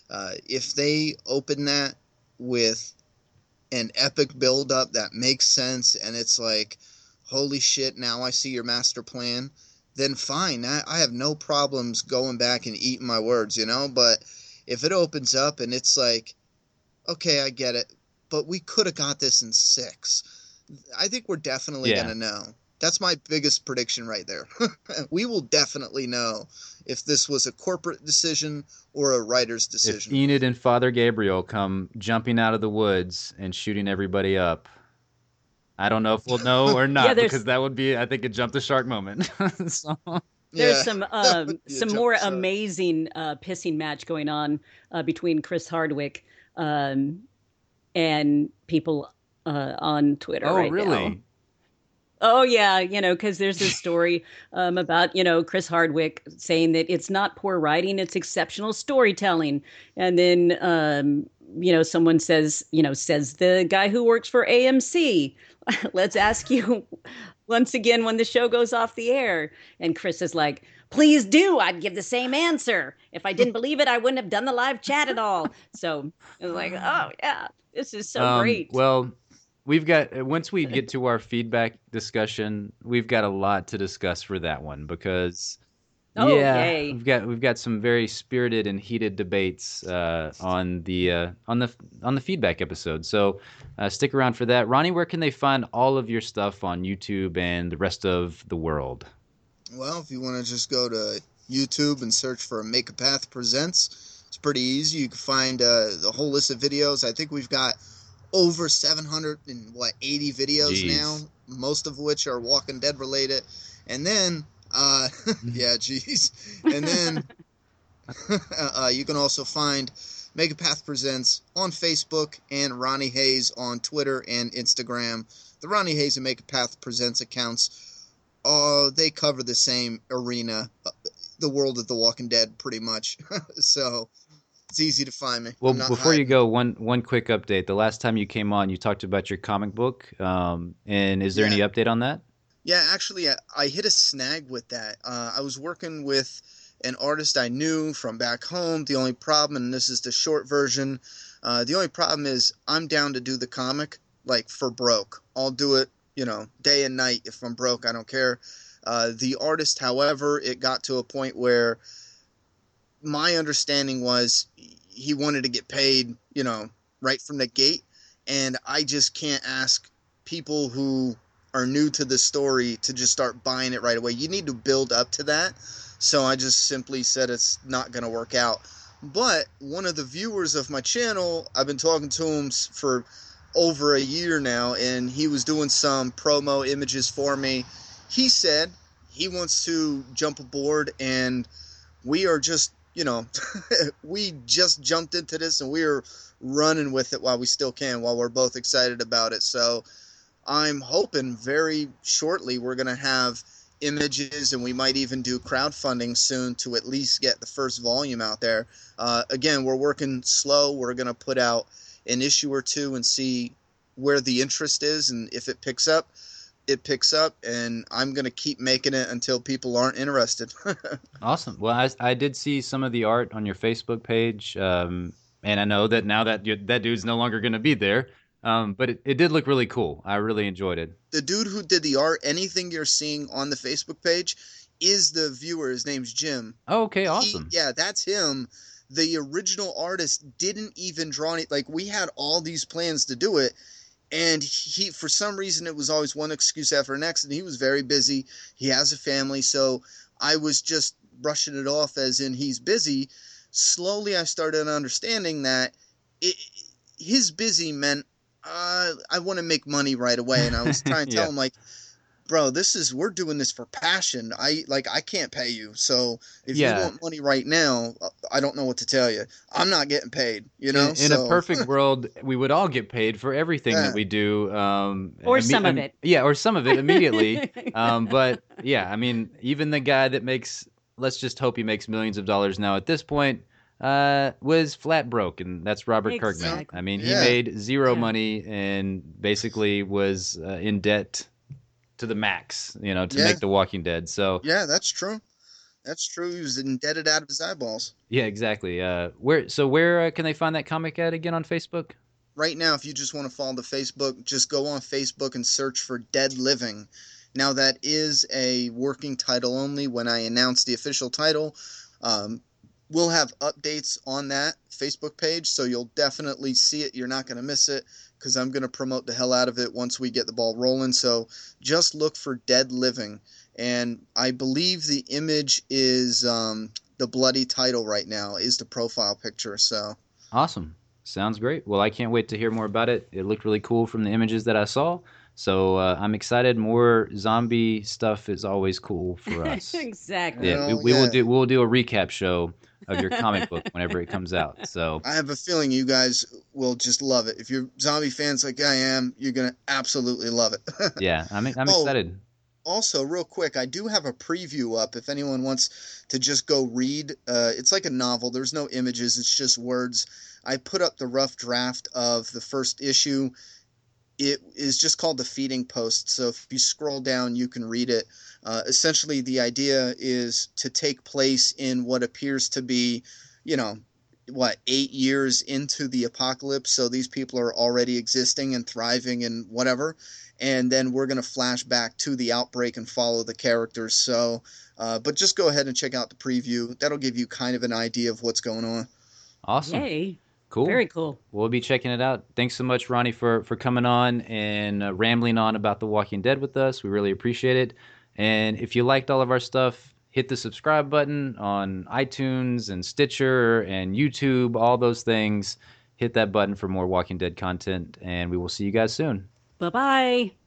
If they open that with an epic build-up that makes sense, and it's like, holy shit, now I see your master plan, then fine. I have no problems going back and eating my words, you know? But if it opens up and it's like, okay, I get it, but we could have got this in 6, I think we're definitely going to know. That's my biggest prediction right there. We will definitely know if this was a corporate decision or a writer's decision. If Enid and Father Gabriel come jumping out of the woods and shooting everybody up, I don't know if we'll know or not, because that would be, I think, a jump the shark moment. So. There's some more amazing pissing match going on between Chris Hardwick and people on Twitter right now. Oh, really? Oh, yeah, because there's this story about, Chris Hardwick saying that it's not poor writing, it's exceptional storytelling. And then, someone says the guy who works for AMC, let's ask you once again when the show goes off the air. And Chris is like, please do. I'd give the same answer. If I didn't believe it, I wouldn't have done the live chat at all. So it was like, oh, yeah, this is so great. Well, we've got, once we get to our feedback discussion, we've got a lot to discuss for that one, because we've got some very spirited and heated debates on the feedback episode. So stick around for that. Ronnie, where can they find all of your stuff on YouTube and the rest of the world? Well, if you want to just go to YouTube and search for Make a Path Presents, it's pretty easy. You can find the whole list of videos. I think we've got over 780 videos now, most of which are Walking Dead related. And then, yeah, geez. And then you can also find Make a Path Presents on Facebook and Ronnie Hayes on Twitter and Instagram. The Ronnie Hayes and Make a Path Presents accounts, they cover the same arena, the world of The Walking Dead, pretty much. So it's easy to find me. Well, before you go, one quick update. The last time you came on, you talked about your comic book. And is there any update on that? Yeah, actually, I hit a snag with that. I was working with an artist I knew from back home. The only problem, and this is the short version, the only problem is I'm down to do the comic, like, for broke. I'll do it, day and night. If I'm broke, I don't care. The artist, however, it got to a point where my understanding was he wanted to get paid, right from the gate. And I just can't ask people who are new to the story to just start buying it right away. You need to build up to that. So I just simply said it's not going to work out. But one of the viewers of my channel, I've been talking to him for over a year now, and he was doing some promo images for me. He said he wants to jump aboard, and we are just, we just jumped into this, and we are running with it while we still can, while we're both excited about it. So I'm hoping very shortly we're going to have images, and we might even do crowdfunding soon to at least get the first volume out there. Again, we're working slow. We're going to put out an issue or two and see where the interest is, and if it picks up, it picks up, and I'm going to keep making it until people aren't interested. Awesome. Well, I did see some of the art on your Facebook page, and I know that now that that dude's no longer going to be there, but it did look really cool. I really enjoyed it. The dude who did the art, anything you're seeing on the Facebook page, is the viewer. His name's Jim. Oh, okay, awesome. Yeah, that's him. The original artist didn't even draw any. Like, we had all these plans to do it, and he, for some reason, it was always one excuse after the next, and he was very busy. He has a family, so I was just brushing it off as in he's busy. Slowly, I started understanding that his busy meant I want to make money right away, and I was trying to tell him, like, bro, we're doing this for passion. I can't pay you. So if you want money right now, I don't know what to tell you. I'm not getting paid, In a perfect world, we would all get paid for everything that we do. Or some of it. Yeah, or some of it immediately. But yeah, I mean, even the guy that makes, let's just hope he makes millions of dollars now at this point, was flat broke, and that's Robert Kirkman. I mean, he made zero money and basically was in debt to the max, to make The Walking Dead. So yeah, that's true. That's true. He was indebted out of his eyeballs. Yeah, exactly. Where can they find that comic at again on Facebook? Right now, if you just want to follow the Facebook, just go on Facebook and search for Dead Living. Now, that is a working title only. When I announce the official title, um, we'll have updates on that Facebook page, so you'll definitely see it. You're not going to miss it because I'm going to promote the hell out of it once we get the ball rolling. So just look for Dead Living. And I believe the image is the bloody title right now is the profile picture. So Awesome. Sounds great. Well, I can't wait to hear more about it. It looked really cool from the images that I saw. So I'm excited. More zombie stuff is always cool for us. Exactly. Yeah, hell we will yeah. do a recap show of your comic book whenever it comes out. So I have a feeling you guys will just love it. If you're zombie fans like I am, you're gonna absolutely love it. yeah, I'm Oh, excited. also, real quick, I do have a preview up if anyone wants to just go read. It's like a novel. There's no images. It's just words. I put up the rough draft of the first issue. It is just called The Feeding Post. So if you scroll down, you can read it. Essentially, the idea is to take place in what appears to be, you know, what, 8 years into the apocalypse. So these people are already existing and thriving and whatever. And then we're going to flash back to the outbreak and follow the characters. So, but just go ahead and check out the preview. That'll give you kind of an idea of what's going on. Awesome. Yay. Cool. Very cool. We'll be checking it out. Thanks so much, Ronnie, for coming on and rambling on about The Walking Dead with us. We really appreciate it. And if you liked all of our stuff, hit the subscribe button on iTunes and Stitcher and YouTube, all those things. Hit that button for more Walking Dead content, and we will see you guys soon. Bye bye.